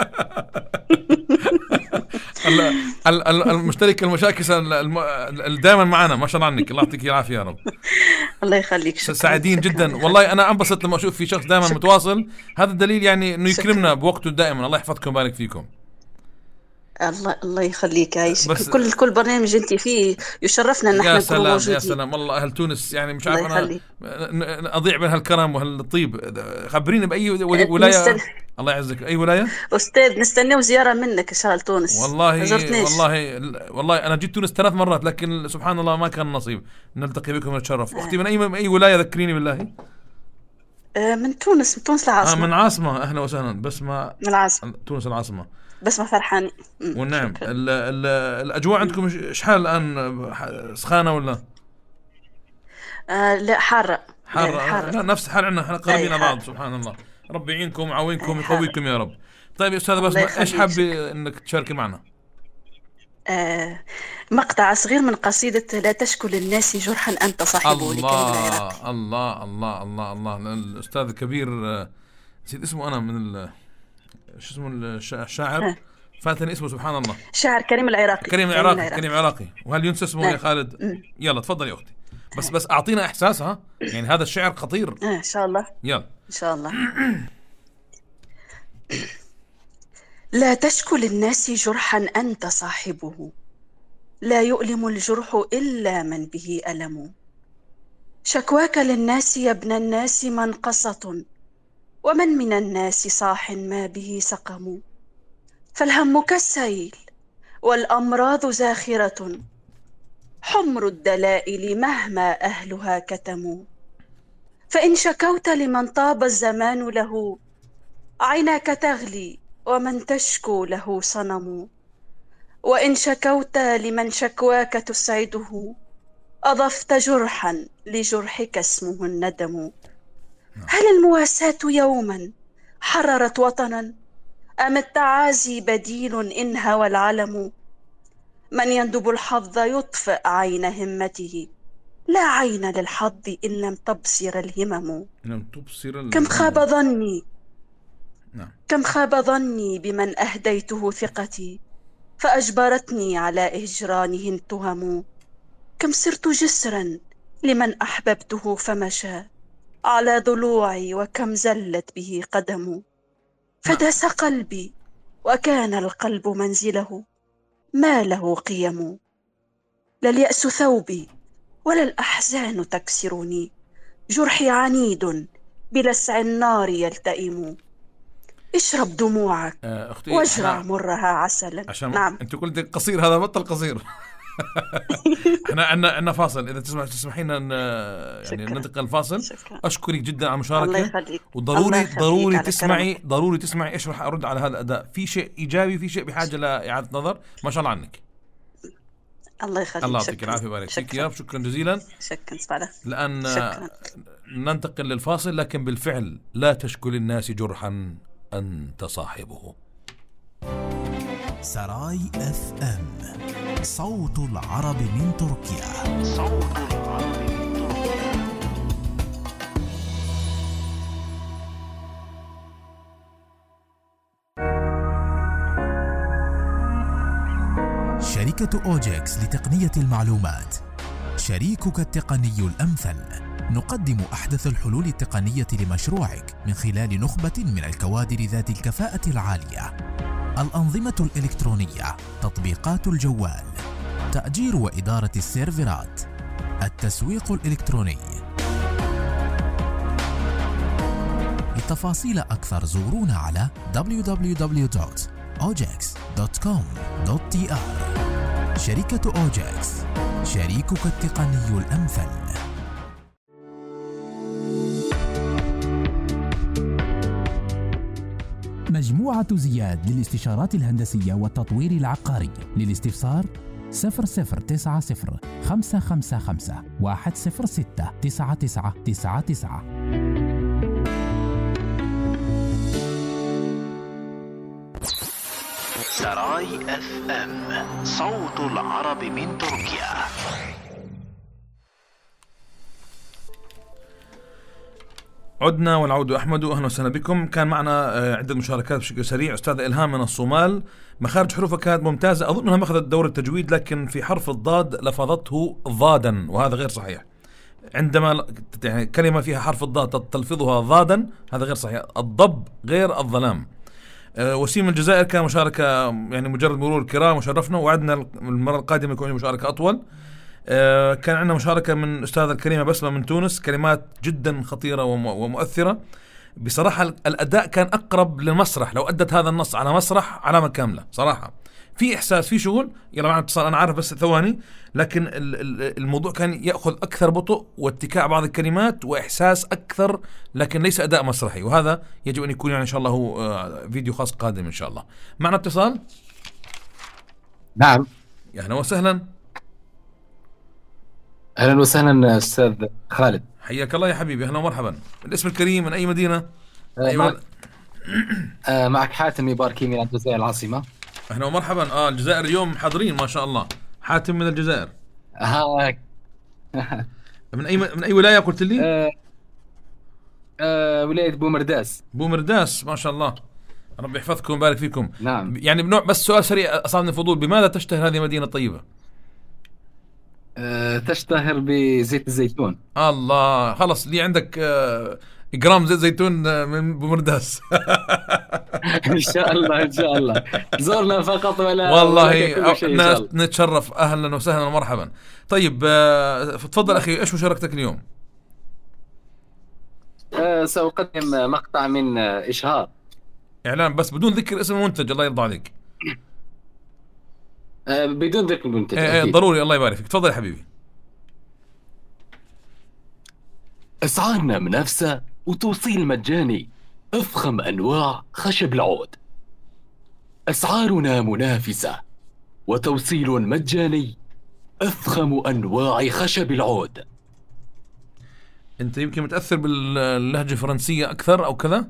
المشترك المشاكسه دائما معنا، ما شاء الله عنك، الله يعطيك العافيه يا رب. الله يخليك، سعيدين جدا والله. انا انبسط لما اشوف في شخص دائما متواصل، هذا الدليل يعني انه يكرمنا بوقته دائما. الله يحفظكم ويبارك فيكم. الله الله يخليك، عايشك. كل كل برنامج انت فيه يشرفنا ان احنا نكون موجودين. يا سلام والله، اهل تونس يعني مش عارف انا اضيع بين هالكرم وهالطيب. خبريني باي ولايه. نستن... الله يعزك، اي ولايه استاذ؟ نستناو زياره منك ان شاء الله تونس. والله والله والله انا جيت تونس ثلاث مرات، لكن سبحان الله ما كان نصيب نلتقي بكم ونتشرف. اختي من اي اي ولايه ذكريني بالله. من تونس، من تونس العاصمه. آه من العاصمه، اهلا وسهلا. بس ما من العاصمه، تونس العاصمه. بس ما فرحاني. ونعم. ال ال الاجواء عندكم شحال الان؟ سخانه ولا؟ آه لا حاره. حاره. حارة. لا نفس حال عندنا، احنا قريبين على بعض. سبحان الله، ربي يعينكم ويعاونكم ويقويكم يا رب. طيب يا استاذه بسمه، ايش حابه انك تشاركي معنا؟ آه مقطع صغير من قصيده لا تشكل الناس جرحا انت صاحبه لكريم العراقي. الله الله الله الله. الاستاذ الكبير نسيت اسمه انا، من شو اسمه الشاعر، فاتني اسمه سبحان الله. شاعر كريم العراقي. كريم العراقي. كريم العراقي. وهل ينسى اسمه يا خالد؟ م. يلا تفضل يا اختي. بس بس اعطينا احساس. ها يعني هذا الشعر خطير. آه ان شاء الله. يلا ان شاء الله. لا تشكل الناس جرحا انت صاحبه، لا يؤلم الجرح الا من به الم. شكواك للناس يا ابن الناس منقصة، ومن من الناس صاح ما به سقم. فالهم كالسيل والأمراض زاخرة، حمر الدلائل مهما أهلها كتموا. فإن شكوت لمن طاب الزمان له، عيناك تغلي ومن تشكو له صنم. وإن شكوت لمن شكواك تسعده، أضفت جرحا لجرحك اسمه الندم. هل المواساة يوما حررت وطنا، أم التعازي بديل إن هوى العلم؟ من يندب الحظ يطفئ عين همته، لا عين للحظ إن لم تبصر الهمم. لم تبصر الهمم. كم خاب ظني نعم. كم خاب ظني بمن أهديته ثقتي، فأجبرتني على إهجرانه التهم. كم صرت جسرا لمن أحببته فمشى على ضلوعي، وكم زلت به قدم. فداس قلبي وكان القلب منزله، ما له قيم. لا اليأس ثوبي ولا الأحزان تكسرني، جرحي عنيد بلسع النار يلتئم. اشرب دموعك آه واجرع مرها عسلا. نعم انت قلت قصير، هذا بطل قصير. احنا عندنا عندنا فاصل، اذا تسمح تسمحين ان يعني ننتقل الفاصل. اشكرك جدا على المشاركه، وضروري ضروري تسمعي كرمك. ضروري تسمعي ايش راح ارد على هذا الاداء. في شيء ايجابي، في شيء بحاجه لاعاده نظر. ما شاء الله عنك. الله يخليك. الله يعطيك العافيه ويبارك فيك يا رب. شكرا جزيلا. شكرا سبحانه. الان ننتقل للفاصل، لكن بالفعل لا تشكل الناس جرحا أنت صاحبه. سراي اف ام، صوت العرب من تركيا. صوت العرب من تركيا. شركة أوجكس لتقنية المعلومات، شريكك التقني الأمثل. نقدم أحدث الحلول التقنية لمشروعك من خلال نخبة من الكوادر ذات الكفاءة العالية. الأنظمة الإلكترونية، تطبيقات الجوال، تأجير وإدارة السيرفرات، التسويق الإلكتروني. لتفاصيل أكثر زورونا على دبليو دبليو دبليو دوت اوجكس دوت كوم دوت تي آر. شركة أوجكس، شريكك التقني الأمثل. مجموعة زياد للاستشارات الهندسية والتطوير العقاري. للاستفسار صفر صفر تسعة صفر خمسة خمسة خمسة واحد صفر ستة تسعة تسعة تسعة تسعة. سراي اف ام، صوت العرب من تركيا. عدنا والعود أحمد، أهلا وسهلا بكم. كان معنا عدة مشاركات بشكل سريع. أستاذة إلهام من الصومال، مخارج حروفها كانت ممتازة، أظن أنها أخذت دورة التجويد، لكن في حرف الضاد لفظته ضادا وهذا غير صحيح. عندما يعني كلمة فيها حرف الضاد تلفظها ضادا هذا غير صحيح. الضب غير الظلام. أه وسيم الجزائر كان مشاركة يعني مجرد مرور الكرام وشرفنا، وعدنا المرة القادمة يكون مشاركة أطول. أه كان عندنا مشاركة من أستاذة الكريمة بسمة من تونس، كلمات جدا خطيرة ومؤثرة بصراحة. الأداء كان أقرب للمسرح، لو أدت هذا النص على مسرح علامة كاملة صراحة، في إحساس في شغل. يلا معنا اتصال، أنا عارف بس ثواني، لكن الموضوع كان يأخذ أكثر بطء واتكاء بعض الكلمات وإحساس أكثر، لكن ليس أداء مسرحي، وهذا يجب أن يكون يعني إن شاء الله هو فيديو خاص قادم إن شاء الله. معنا اتصال. نعم، يا أهلا وسهلا. أهلا وسهلا أستاذ خالد، حياك الله يا حبيبي، أهلا ومرحبا. الاسم الكريم من أي مدينة؟ أه أيوة. معك, أه معك حاتم يباركي من الجزائر العاصمة. أهلا ومرحبا. آه الجزائر اليوم حاضرين ما شاء الله. حاتم من الجزائر. آه. من أي من أي ولاية قلت لي؟ آه. آه ولاية بومرداس. بومرداس ما شاء الله، ربي يحفظكم ويبارك فيكم. نعم. يعني بنوع بس سؤال سريع أصابني الفضول، بماذا تشتهر هذه المدينة الطيبة؟ آه تشتهر بزيت الزيتون. الله، خلص لي عندك آه جرام زيت زيتون من بومرداس. ان شاء الله ان شاء الله زورنا فقط ولا والله ناس نتشرف. اهلا وسهلا ومرحبا. طيب آه تفضل اخي، ايش مشاركتك اليوم؟ آه سأقدم مقطع من آه إشهار اعلان بس بدون ذكر اسم المنتج، الله يرضى عليك. آه بدون ذكر المنتج. آه ضروري، الله يبارك فيك. تفضل يا حبيبي. أسعارنا منافسة وتوصيل مجاني، أفخم أنواع خشب العود. أسعارنا منافسة وتوصيل مجاني، أفخم أنواع خشب العود. أنت يمكن متأثر باللهجة الفرنسية أكثر أو كذا؟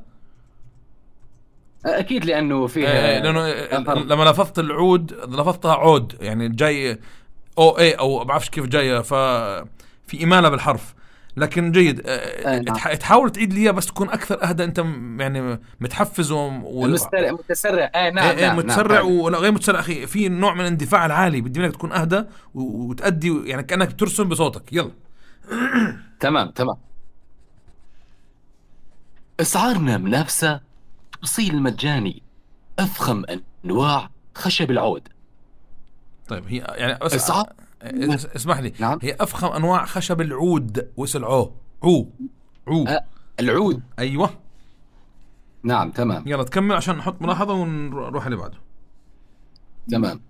أكيد لأنه فيها آه لأنه لما لفظت العود لفظتها عود، يعني جاي أو أي أو بعرفش كيف جاية، ففي إمالة بالحرف. لكن جيد. أه تحاول تعيد لي بس تكون اكثر اهدى. انت يعني متحفز و... متسرع متسرع اه نعم اه نعم متسرع نعم. ولا غير متسرع اخي، في نوع من الاندفاع العالي، بدي منك تكون اهدى وتأدي يعني كأنك بترسم بصوتك. يلا. تمام تمام. اسعارنا منافسة، توصيل مجاني، افخم انواع خشب العود. طيب هي يعني بس اسعار اسمح لي. نعم. هي افخم انواع خشب العود وصل عو عو عو أه العود. ايوه نعم تمام. يلا تكمل عشان نحط ملاحظه ونروح اللي بعده. تمام.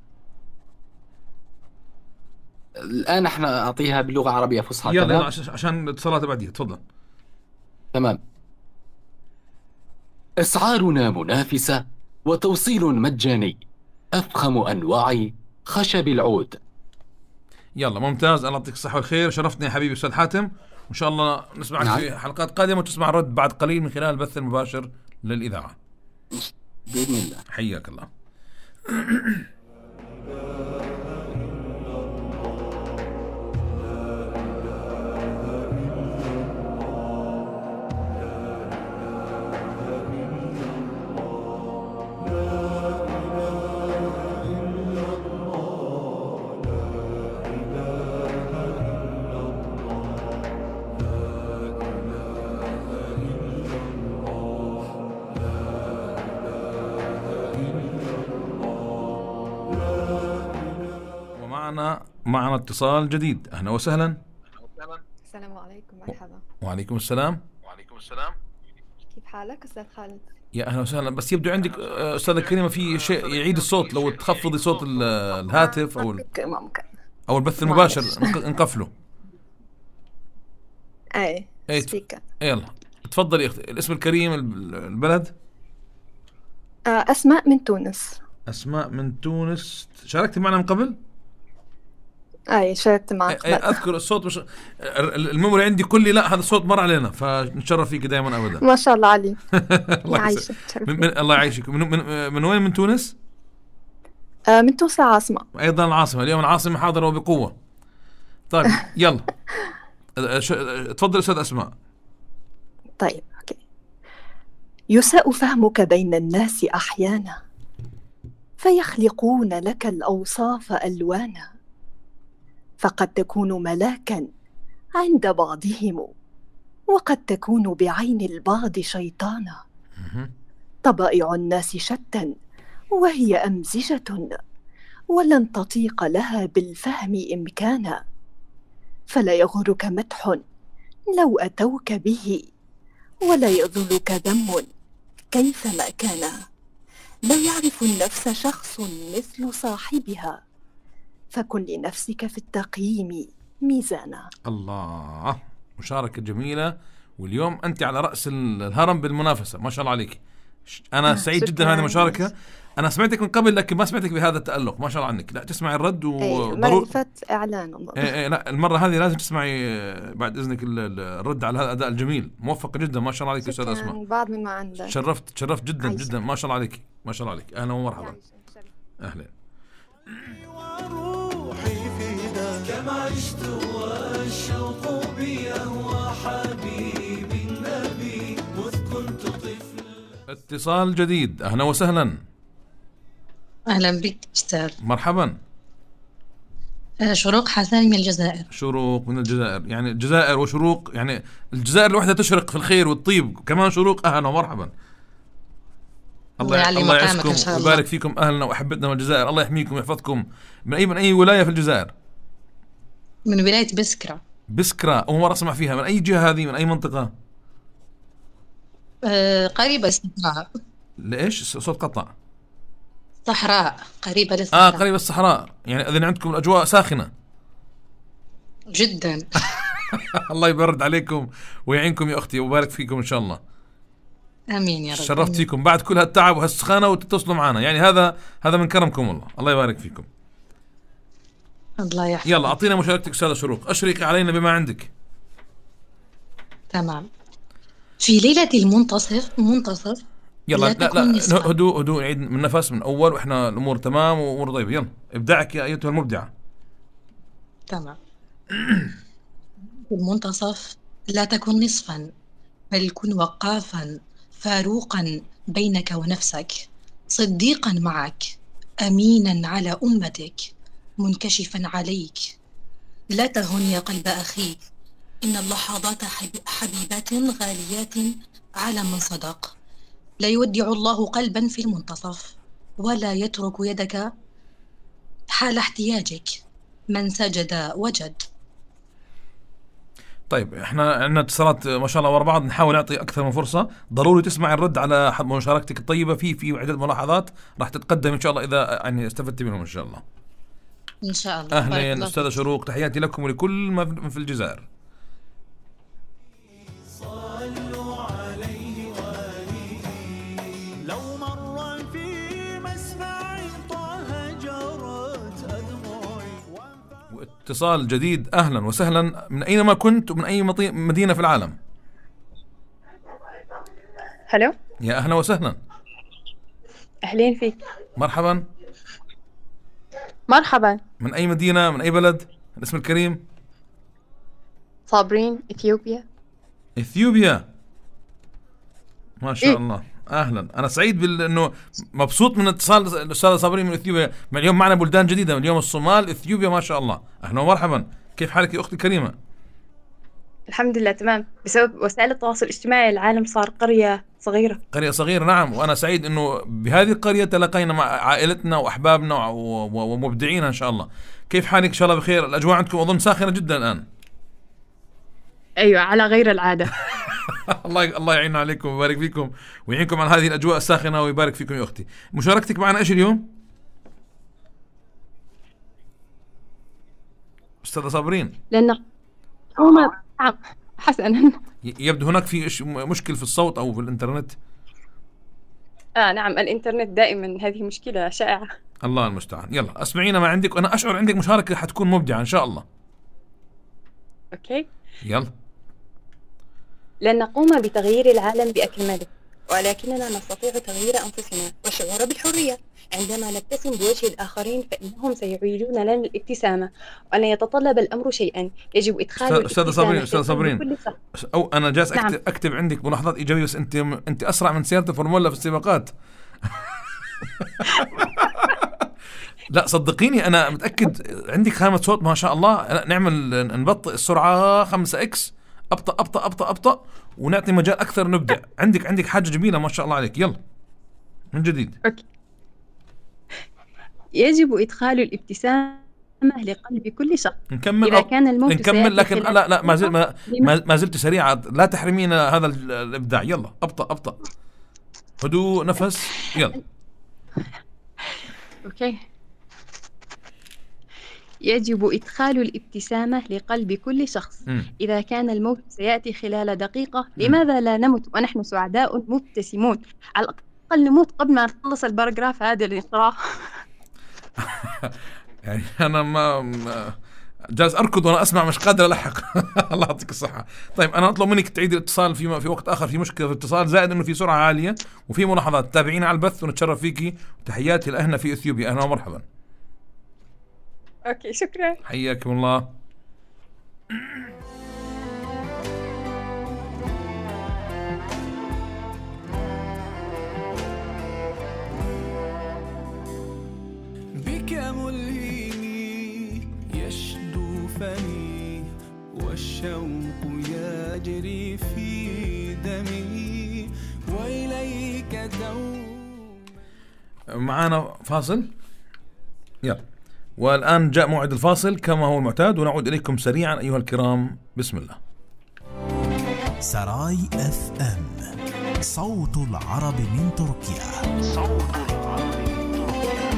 الان احنا اعطيها باللغه العربيه فصحى. يلا, يلا عشان الاتصالات بعديها. تفضل. تمام. اسعارنا منافسه وتوصيل مجاني، افخم انواع خشب العود. يلا ممتاز، الله يعطيك الصحة والخير. شرفتني يا حبيبي أستاذ حاتم، وإن شاء الله نسمعك نعم. في حلقات قادمة، وتسمع الرد بعد قليل من خلال البث المباشر للإذاعة بإذن الله. حياك الله. معنا اتصال جديد. أهلا وسهلا. السلام عليكم. مرحبا. وعليكم السلام. وعليكم السلام. كيف حالك أستاذ خالد؟ يا أهلا وسهلا. بس يبدو عندك أستاذة كريمة في شيء يعيد الصوت، لو تخفضي صوت الهاتف أو ممكن أو البث المباشر نقفله. أي أي سبيكر. يلا تفضلي أختي. الاسم الكريم، البلد؟ أسماء من تونس. أسماء من تونس. شاركتي معنا من قبل؟ اي شاركت معك. أي اذكر الصوت مش الميموري عندي كلي، لا هذا الصوت مر علينا، فنتشرف فيك دائما ابدا. ما شاء الله عليك. الله يعيشك. من, من الله يعيشك. من, من, من وين من تونس؟ آه من تونس العاصمة. ايضا العاصمة. اليوم العاصمة حاضرة وبقوة. طيب يلا تفضل استاذ اسماء. طيب يساء فهمك بين الناس أحيانا، فيخلقون لك الأوصاف ألوانا، فقد تكون ملاكا عند بعضهم، وقد تكون بعين البعض شيطانا. طبائع الناس شتى وهي أمزجة، ولن تطيق لها بالفهم إمكانا، فلا يغرك مدح لو أتوك به، ولا يذلك ذم كيفما كان. لا يعرف النفس شخص مثل صاحبها، فكن لنفسك في التقييم ميزانا. الله، مشاركة جميلة، واليوم أنت على رأس الهرم بالمنافسة، ما شاء الله عليك. أنا سعيد جدا بهذه المشاركة. أنا سمعتك من قبل لكن ما سمعتك بهذا التألق، ما شاء الله عنك. لا تسمعي الرد وضروري إعلان. إيه إيه لا المرة هذه لازم تسمعي بعد إذنك الرد على هذا الأداء الجميل. موفقة جدا، ما شاء الله عليك أستاذ أسماء. بعد من ما عندك. شرفت شرفت جدا عايشة. جدا ما شاء الله عليك، ما شاء الله عليك. أهلا ومرحبا. أهلا. وروحي فداك كما عشت والشوق بي أهوى حبيبي النبي مذ كنت طفل. اتصال جديد، أهلا وسهلا. أهلا بك أستاذ. مرحبا. شروق حساني من الجزائر. شروق من الجزائر، يعني الجزائر وشروق، يعني الجزائر الوحدة تشرق في الخير والطيب، كمان شروق. أهلا ومرحبا. الله الله يعزكم ويبارك فيكم أهلنا وأحبتنا من الجزائر. الله يحميكم ويحفظكم. من أي من أي ولاية في الجزائر؟ من ولاية بسكرة. بسكرة، أول مرة أسمع فيها. من أي جهة هذه؟ من أي منطقة؟ أه قريبة الصحراء. ليش صوت قطع؟ صحراء، قريبة للصحراء. آه قريبة الصحراء، يعني إذن عندكم الأجواء ساخنة جدا. الله يبرد عليكم ويعينكم يا أختي ويبارك فيكم إن شاء الله. آمين يا رب. شرفت فيكم بعد كل هالتعب وهالسخانة وتتصلوا معنا، يعني هذا هذا من كرمكم والله. الله يبارك فيكم. الله يحفظك. يلا أعطينا مشاركتك أستاذة شروق، أشرقي علينا بما عندك. تمام. في ليلة المنتصف منتصف يلا لا لا هدوء هدوء، عيد من نفس من أول وإحنا الأمور تمام وأمور طيبة. يلا إبداعك يا أيتها المبدعة. تمام. في المنتصف لا تكن نصفا، بل كن وقافا فاروقا بينك ونفسك، صديقا معك، أمينا على أمتك، منكشفا عليك. لا تهن يا قلب أخي، إن اللحظات حبيبات غاليات على من صدق. لا يودع الله قلبا في المنتصف، ولا يترك يدك حال احتياجك. من سجد وجد. طيب احنا عندنا اتصالات ما شاء الله ورا بعض، نحاول نعطي اكثر من فرصه. ضروري تسمع الرد على مشاركتك الطيبه في في عده ملاحظات راح تتقدم ان شاء الله اذا يعني استفدت منهم ان شاء الله. ان شاء الله. اهلا استاذه شروق، تحياتي لكم ولكل ما في الجزائر. اتصال جديد، أهلا وسهلا. من أينما كنت ومن أي مدينة في العالم؟ هلو، يا أهلا وسهلا. أهلين فيك. مرحبا. مرحبا. من أي مدينة، من أي بلد؟ الاسم الكريم؟ صابرين، إثيوبيا. إثيوبيا، ما شاء إيه؟ الله. أهلا، أنا سعيد بأنه مبسوط من اتصال الأستاذة صابرين من إثيوبيا. اليوم معنا بلدان جديدة، اليوم الصومال، إثيوبيا، ما شاء الله. أهلا ومرحبا. كيف حالك يا أختي الكريمة؟ الحمد لله تمام. بسبب وسائل التواصل الاجتماعي العالم صار قرية صغيرة. قرية صغيرة، نعم. وأنا سعيد أنه بهذه القرية تلاقينا مع عائلتنا وأحبابنا ومبدعينها إن شاء الله. كيف حالك؟ إن شاء الله بخير. الأجواء عندكم أظن ساخنة جدا الآن. أيوة، على غير العادة. الله الله يعين عليكم ويبارك فيكم ويعينكم على هذه الأجواء الساخنة ويبارك فيكم يا أختي. مشاركتك معنا إيش اليوم؟ أستاذة صابرين. لأن هم حسنا يبدو هناك في مشكل في الصوت أو في الإنترنت. آه نعم، الإنترنت دائما هذه مشكلة شائعة. الله المستعان. يلا أسمعينا ما عندك، وأنا أشعر عندك مشاركة حتكون مبدعة إن شاء الله. أوكي. يلا. لن نقوم بتغيير العالم بأكمله، ولكننا نستطيع تغيير أنفسنا والشعور بالحرية. عندما نبتسم بوجه الآخرين فإنهم سيعيدون لنا الابتسامة. وأن يتطلب الأمر شيئا يجب إدخال أستاذ صابرين أستاذ صابرين أو أنا جالس أكتب, نعم. أكتب عندك ملاحظات إيجابية، بس أنت أنت أسرع من سيارة الفورمولا في السباقات. لا صدقيني أنا متأكد عندك خامة صوت ما شاء الله. نعمل نبطئ السرعة خمسة إكس، أبطأ أبطأ أبطأ أبطأ ونعطي مجال أكثر نبدع. عندك عندك حاجة جميلة ما شاء الله عليك. يلا من جديد. أوكي. يجب إدخال الابتسامة لقلب كل شخص. نكمل إذا كان الموت نكمل لكن لا لا ما زلت ما, ما زلت سريعة، لا تحرمينا هذا الإبداع. يلا أبطأ أبطأ، هدوء، نفس، يلا. أوكي. يجب إدخال الابتسامة لقلب كل شخص. م. إذا كان الموت سيأتي خلال دقيقة لماذا لا نمت ونحن سعداء مبتسمون؟ على الأقل نموت قبل ما نخلص الباراجراف هذا اللي نقراه. يعني أنا ما جالس أركض وأنا أسمع مش قادر ألحق. الله يعطيك الصحة. طيب أنا أطلب منك تعيد الاتصال في في وقت آخر، في مشكلة في الاتصال، زائد إنه في سرعة عالية وفي ملاحظات. تابعينا على البث ونتشرف فيكي، وتحياتي لأهلنا في إثيوبيا. أهلا ومرحبا. أوكي شكرا. حياكم الله. بك ملهمي يشدو فمي والشوق يجري في دمي وإليك دوم. معانا فاصل، يلا. والآن جاء موعد الفاصل كما هو المعتاد، ونعود إليكم سريعا أيها الكرام. بسم الله. سراي اف ام، صوت العرب من تركيا. صوت العرب من تركيا.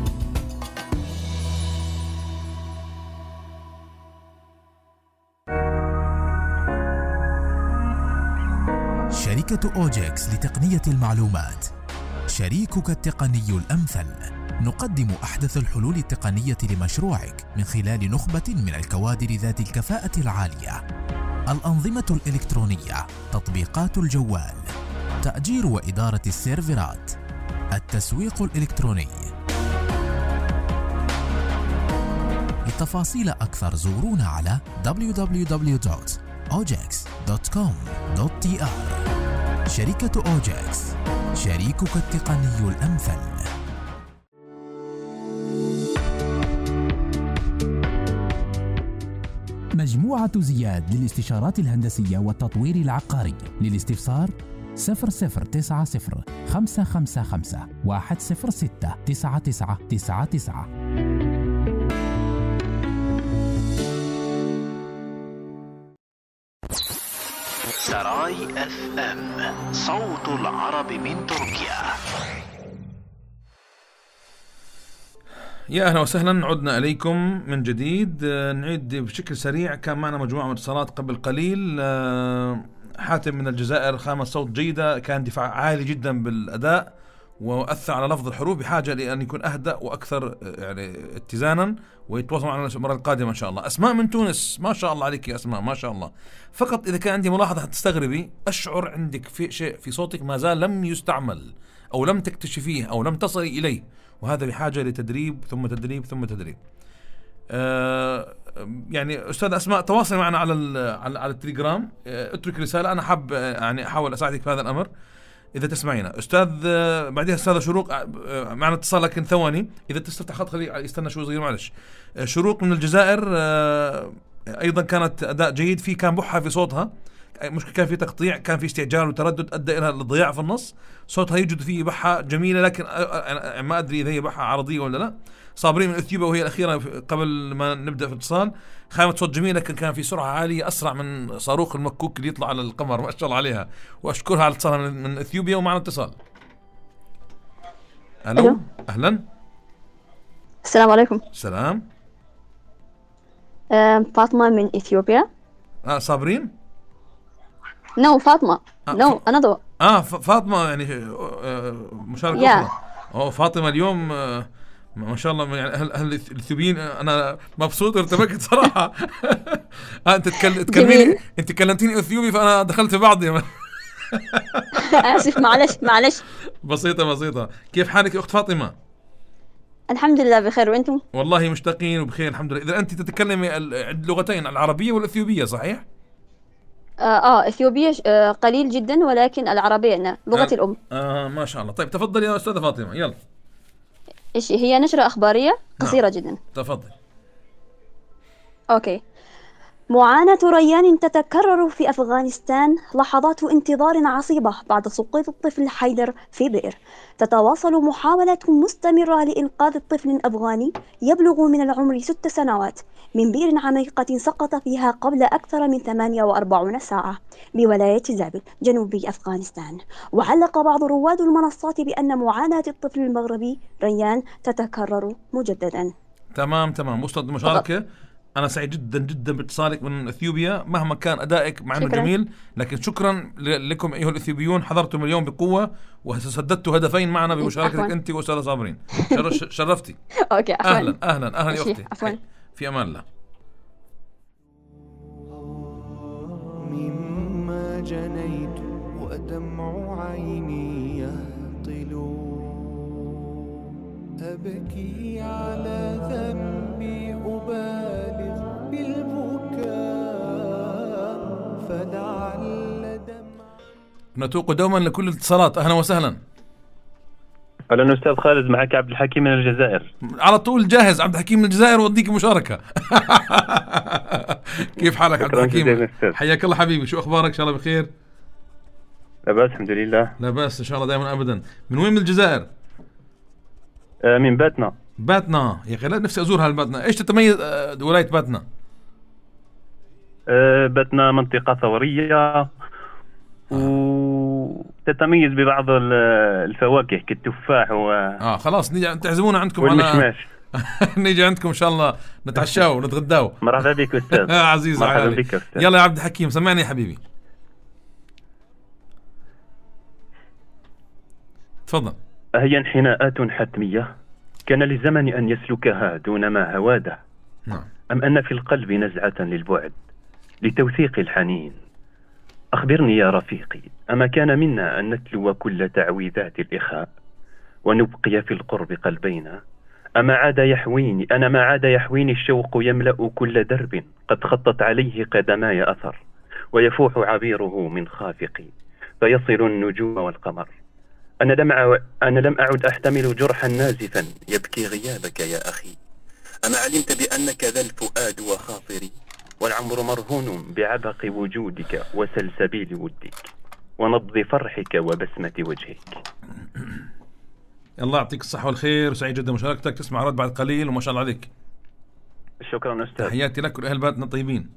شركة أوجكس لتقنية المعلومات، شريكك التقني الأمثل. نقدم أحدث الحلول التقنية لمشروعك من خلال نخبة من الكوادر ذات الكفاءة العالية. الأنظمة الإلكترونية، تطبيقات الجوال، تأجير وإدارة السيرفرات، التسويق الإلكتروني. لتفاصيل أكثر زورونا على دبليو دبليو دبليو دوت اوجكس دوت كوم دوت تي آر. شركة أوجكس، شريكك التقني الأمثل. مجموعة زياد للاستشارات الهندسية والتطوير العقاري. للاستفسار صفر صفر تسعة صفر خمسة خمسة خمسة واحد صفر ستة تسعة تسعة تسعة تسعة. سراي اف ام، صوت العرب من تركيا. يا أهلا وسهلا، عدنا إليكم من جديد. نعيد بشكل سريع. كان معنا مجموعة من اتصالات قبل قليل. حاتم من الجزائر، خامة صوت جيدة، كان دفاع عالي جدا بالأداء وأثر على لفظ الحروف بحاجة لأن يكون أهدأ وأكثر يعني اتزانا، ويتواصل معنا المرة القادمة إن شاء الله. أسماء من تونس، ما شاء الله عليك يا أسماء، ما شاء الله. فقط إذا كان عندي ملاحظة هتستغربي، أشعر عندك في شيء في صوتك ما زال لم يستعمل أو لم تكتشفيه أو لم تصلي إليه، وهذا بحاجة لتدريب ثم تدريب ثم تدريب. آه يعني أستاذ أسماء، تواصل معنا على على, على التليجرام، آه اترك رسالة. أنا حاب يعني أحاول أساعدك في هذا الأمر إذا تسمعينا. أستاذ آه بعدها أستاذ شروق، آه معنا اتصال لكن ثواني، إذا تستفتح خط خليه يستنى شوي صغير معلش. آه شروق من الجزائر، آه أيضا كانت أداء جيد، في كان بحة في صوتها، مشكلة كان في تقطيع، كان في استعجال وتردد أدى إلى الضياع في النص. صوتها يوجد فيه بحة جميلة، لكن ما أدري إذا هي بحة عرضية ولا لا. صابرين من إثيوبيا، وهي الأخيرة قبل ما نبدأ في الاتصال. خامة صوت جميلة، لكن كان في سرعة عالية أسرع من صاروخ المكوك اللي يطلع على القمر، ما شاء الله عليها. وأشكرها على اتصالها من إثيوبيا. ومعنا اتصال. ألو، أهلا. السلام عليكم. السلام. أه فاطمة من إثيوبيا. آه صابرين؟ نو no, فاطمة. نو no, أنا ضوء. آه فاطمة يعني آه مشاركة yeah. أخرى. أوه فاطمة اليوم آه ما شاء الله، يعني أهل أهل الإثيوبيين. أنا مبسوط ارتبكت صراحة. آه أنت تكلميني، أنت كلمتيني إثيوبي فأنا دخلت في بعض. آسف، معلش معلش. بسيطة بسيطة. كيف حالك يا أخت فاطمة؟ الحمد لله بخير، وأنتم؟ والله مشتاقين وبخير الحمد لله. إذا أنت تتكلمي اللغتين العربية والإثيوبية صحيح؟ آه, آه إثيوبية آه قليل جدا، ولكن العربية أنا لغتي آه الأم. آه ما شاء الله. طيب تفضل يا أستاذة فاطمة يلا. إيش هي؟ نشرة أخبارية قصيرة نعم. جدا. تفضل. أوكي. معاناة ريان تتكرر في أفغانستان، لحظات انتظار عصيبة بعد سقوط الطفل حيدر في بئر. تتواصل محاولات مستمرة لإنقاذ طفل أفغاني يبلغ من العمر ست سنوات من بئر عميقة سقط فيها قبل أكثر من ثمانية وأربعين ساعة بولاية زابل جنوبي أفغانستان. وعلق بعض رواد المنصات بأن معاناة الطفل المغربي ريان تتكرر مجددا. تمام تمام، وصلت المشاركة. أنا سعيد جدا جدا باتصالك من إثيوبيا مهما كان أدائك مع أنه جميل، لكن شكرا لكم أيها الإثيوبيون، حضرتم اليوم بقوة وسددتوا هدفين معنا بمشاركتك أنت وأستاذة صابرين. شرفتي. أوكي عفوا. أهلا أهلا أهلا يا أختي. عفوا. في أمان الله. مما جنيت ودمع عيني يهطل، أبكي على ذنبي أبالغ بالبكاء، فلعل دمع. نتوق دوما لكل الاتصالات. أهلا وسهلا. أهلا أستاذ خالد، معك عبد الحكيم من الجزائر. على طول جاهز عبد الحكيم من الجزائر، وأديك مشاركة. كيف حالك عبد الحكيم؟ حياك الله حبيبي، شو أخبارك؟ إن شاء الله بخير. لا بأس الحمد لله. لا بأس إن شاء الله دائما أبدا. من وين من الجزائر؟ آه من باتنا. باتنا يا أخي، لا نفسي أزور هالباتنا. إيش تتميز آه ولاية باتنا؟ آه باتنا منطقة ثورية وتتميز ببعض الفواكه كالتفاح و اه خلاص نيجي تعزمونا عندكم على نيجي عندكم ان شاء الله نتعشاو ونتغداو. مرحبا بك استاذ. عزيز مرحبا بك استاذ. يلا يا عبد الحكيم سمعني يا حبيبي، تفضل. هي انحناءات حتمية كان للزمن أن يسلكها دون ما هواده، نعم. أم أن في القلب نزعة للبعد لتوثيق الحنين؟ أخبرني يا رفيقي، أما كان منا أن نتلو كل تعويذات الإخاء ونبقي في القرب قلبينا؟ أما عاد يحويني أنا ما عاد يحويني الشوق يملأ كل درب قد خطت عليه قدماي أثر، ويفوح عبيره من خافقي فيصل النجوم والقمر. أنا لم أع... أنا لم أعد أحتمل جرحا نازفا يبكي غيابك يا أخي. أما علمت بأنك ذا الفؤاد وخاطري، والعمر مرهون بعبق وجودك وسلسبيل ودك ونبض فرحك وبسمة وجهك. الله يعطيك الصحة والخير، وسعيد جدا مشاركتك. تسمع رد بعد قليل وما شاء الله عليك. شكرا أستاذ. تحياتي لك ولأهل بلدنا الطيبين.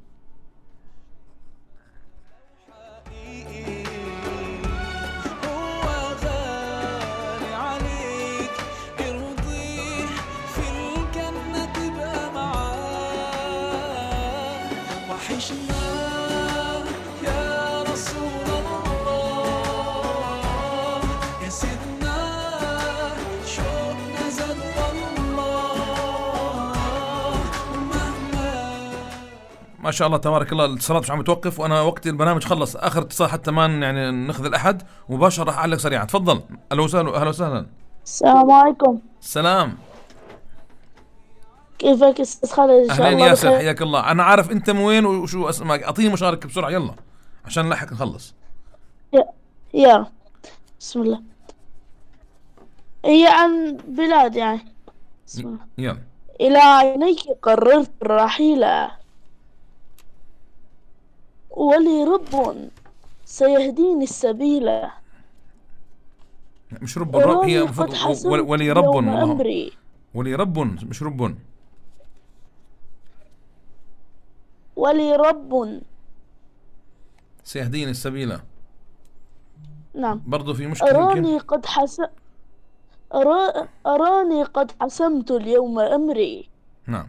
ما شاء الله تبارك الله، الاتصالات مش عم توقف، وانا وقت البرنامج خلص. اخر اتصال حتى ما يعني ناخذ الاحد مباشره، راح اعلق سريعا. تفضل. اهلا وسهلا. اهلا وسهلا. السلام عليكم. السلام. كيفك استاذ خالد؟ ان شاء الله اهلا ياسر، حياك الله. انا عارف انت من وين وشو اسمك، اعطيني مشاركه بسرعه يلا عشان نلحق نخلص. يا يا بسم الله. هي عن بلاد يعني. بسم الله. يلا. الى عينيك قررت الرحيل، ولي رب سيهديني السبيل. مش رب رب هي ولي رب أمري. ولي رب مش رب. ولي رب سيهديني السبيل. نعم. برضو في مشكلة. أراني قد حس أرا... أراني قد حسمت اليوم أمري. نعم.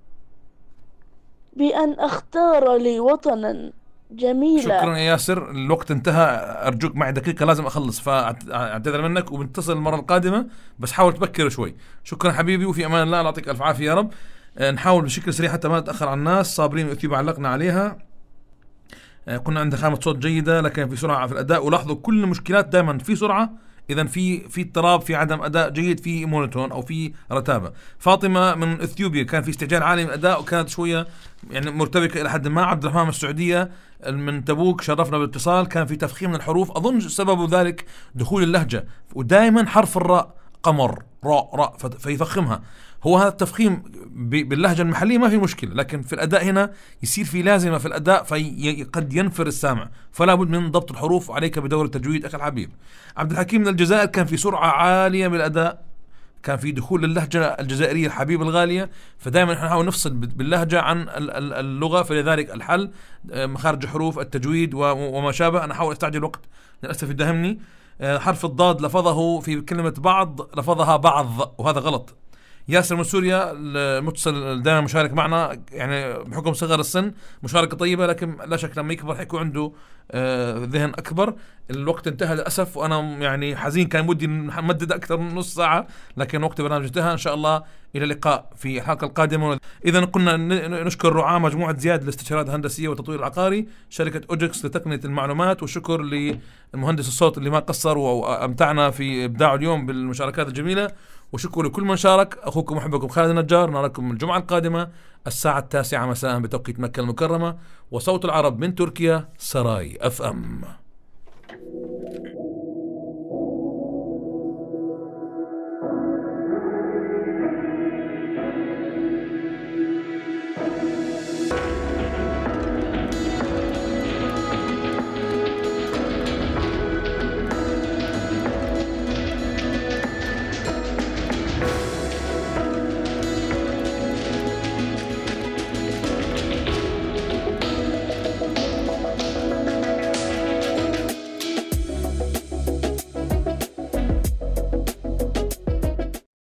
بأن أختار لي وطنا جميلة. شكرا يا ياسر، الوقت انتهى. أرجوك معي دقيقة لازم أخلص، فأعتذر منك وبنتصل المرة القادمة، بس حاول تبكر شوي. شكرا حبيبي وفي أمان الله، يعطيك ألف عافية يا رب. نحاول بشكل سريع حتى ما نتأخر على الناس. صابرين وإثيوبيا علقنا عليها. قلنا عنده خامة صوت جيدة لكن في سرعة في الأداء. ولاحظوا كل المشكلات دائما في سرعة، إذا في في اضطراب، في عدم أداء جيد، في مونوتون أو في رتابة. فاطمة من إثيوبيا كان في استعجال عالي من الأداء وكانت شوية يعني مرتبكة إلى حد ما. عبد الرحمن من السعودية من تبوك شرفنا بالاتصال، كان في تفخيم من الحروف، أظن سبب ذلك دخول اللهجة، ودائما حرف الراء قمر راء راء فيفخمها. هو هذا التفخيم باللهجة المحلية ما في مشكلة، لكن في الأداء هنا يصير في لازمة في الأداء فقد ينفر السامع، فلا بد من ضبط الحروف. عليك بدور التجويد أخي الحبيب. عبد الحكيم من الجزائر كان في سرعة عالية بالأداء، كان في دخول للهجة الجزائرية الحبيبة الغالية، فدائما نحن نحاول نفصل باللهجة عن اللغة، فلذلك الحل مخارج حروف التجويد وما شابه. أنا أحاول أستعجل وقت للأسف يدهمني. حرف الضاد لفظه في كلمة بعض لفظها بعض، وهذا غلط. ياسر من سوريا المتصل دائما مشارك معنا، يعني بحكم صغر السن مشاركة طيبة، لكن لا شك لما يكبر حيكون عنده آه ذهن أكبر. الوقت انتهى للأسف، وأنا يعني حزين، كان ودي نمدد أكثر من نص ساعة، لكن وقت البرنامج انتهى. إن شاء الله إلى اللقاء في الحلقة القادمة. إذا قلنا نشكر رعاة مجموعة زياد للاستشارات الهندسية والتطوير العقاري، شركة أوجكس لتقنية المعلومات، والشكر للمهندس الصوت اللي ما قصر وأمتعنا في إبداعه اليوم بالمشاركات الجميلة، وشكرا لكل من شارك. أخوكم محبكم خالد النجار، نراكم الجمعة القادمة الساعة التاسعة مساء بتوقيت مكة المكرمة. وصوت العرب من تركيا، سراي أف أم.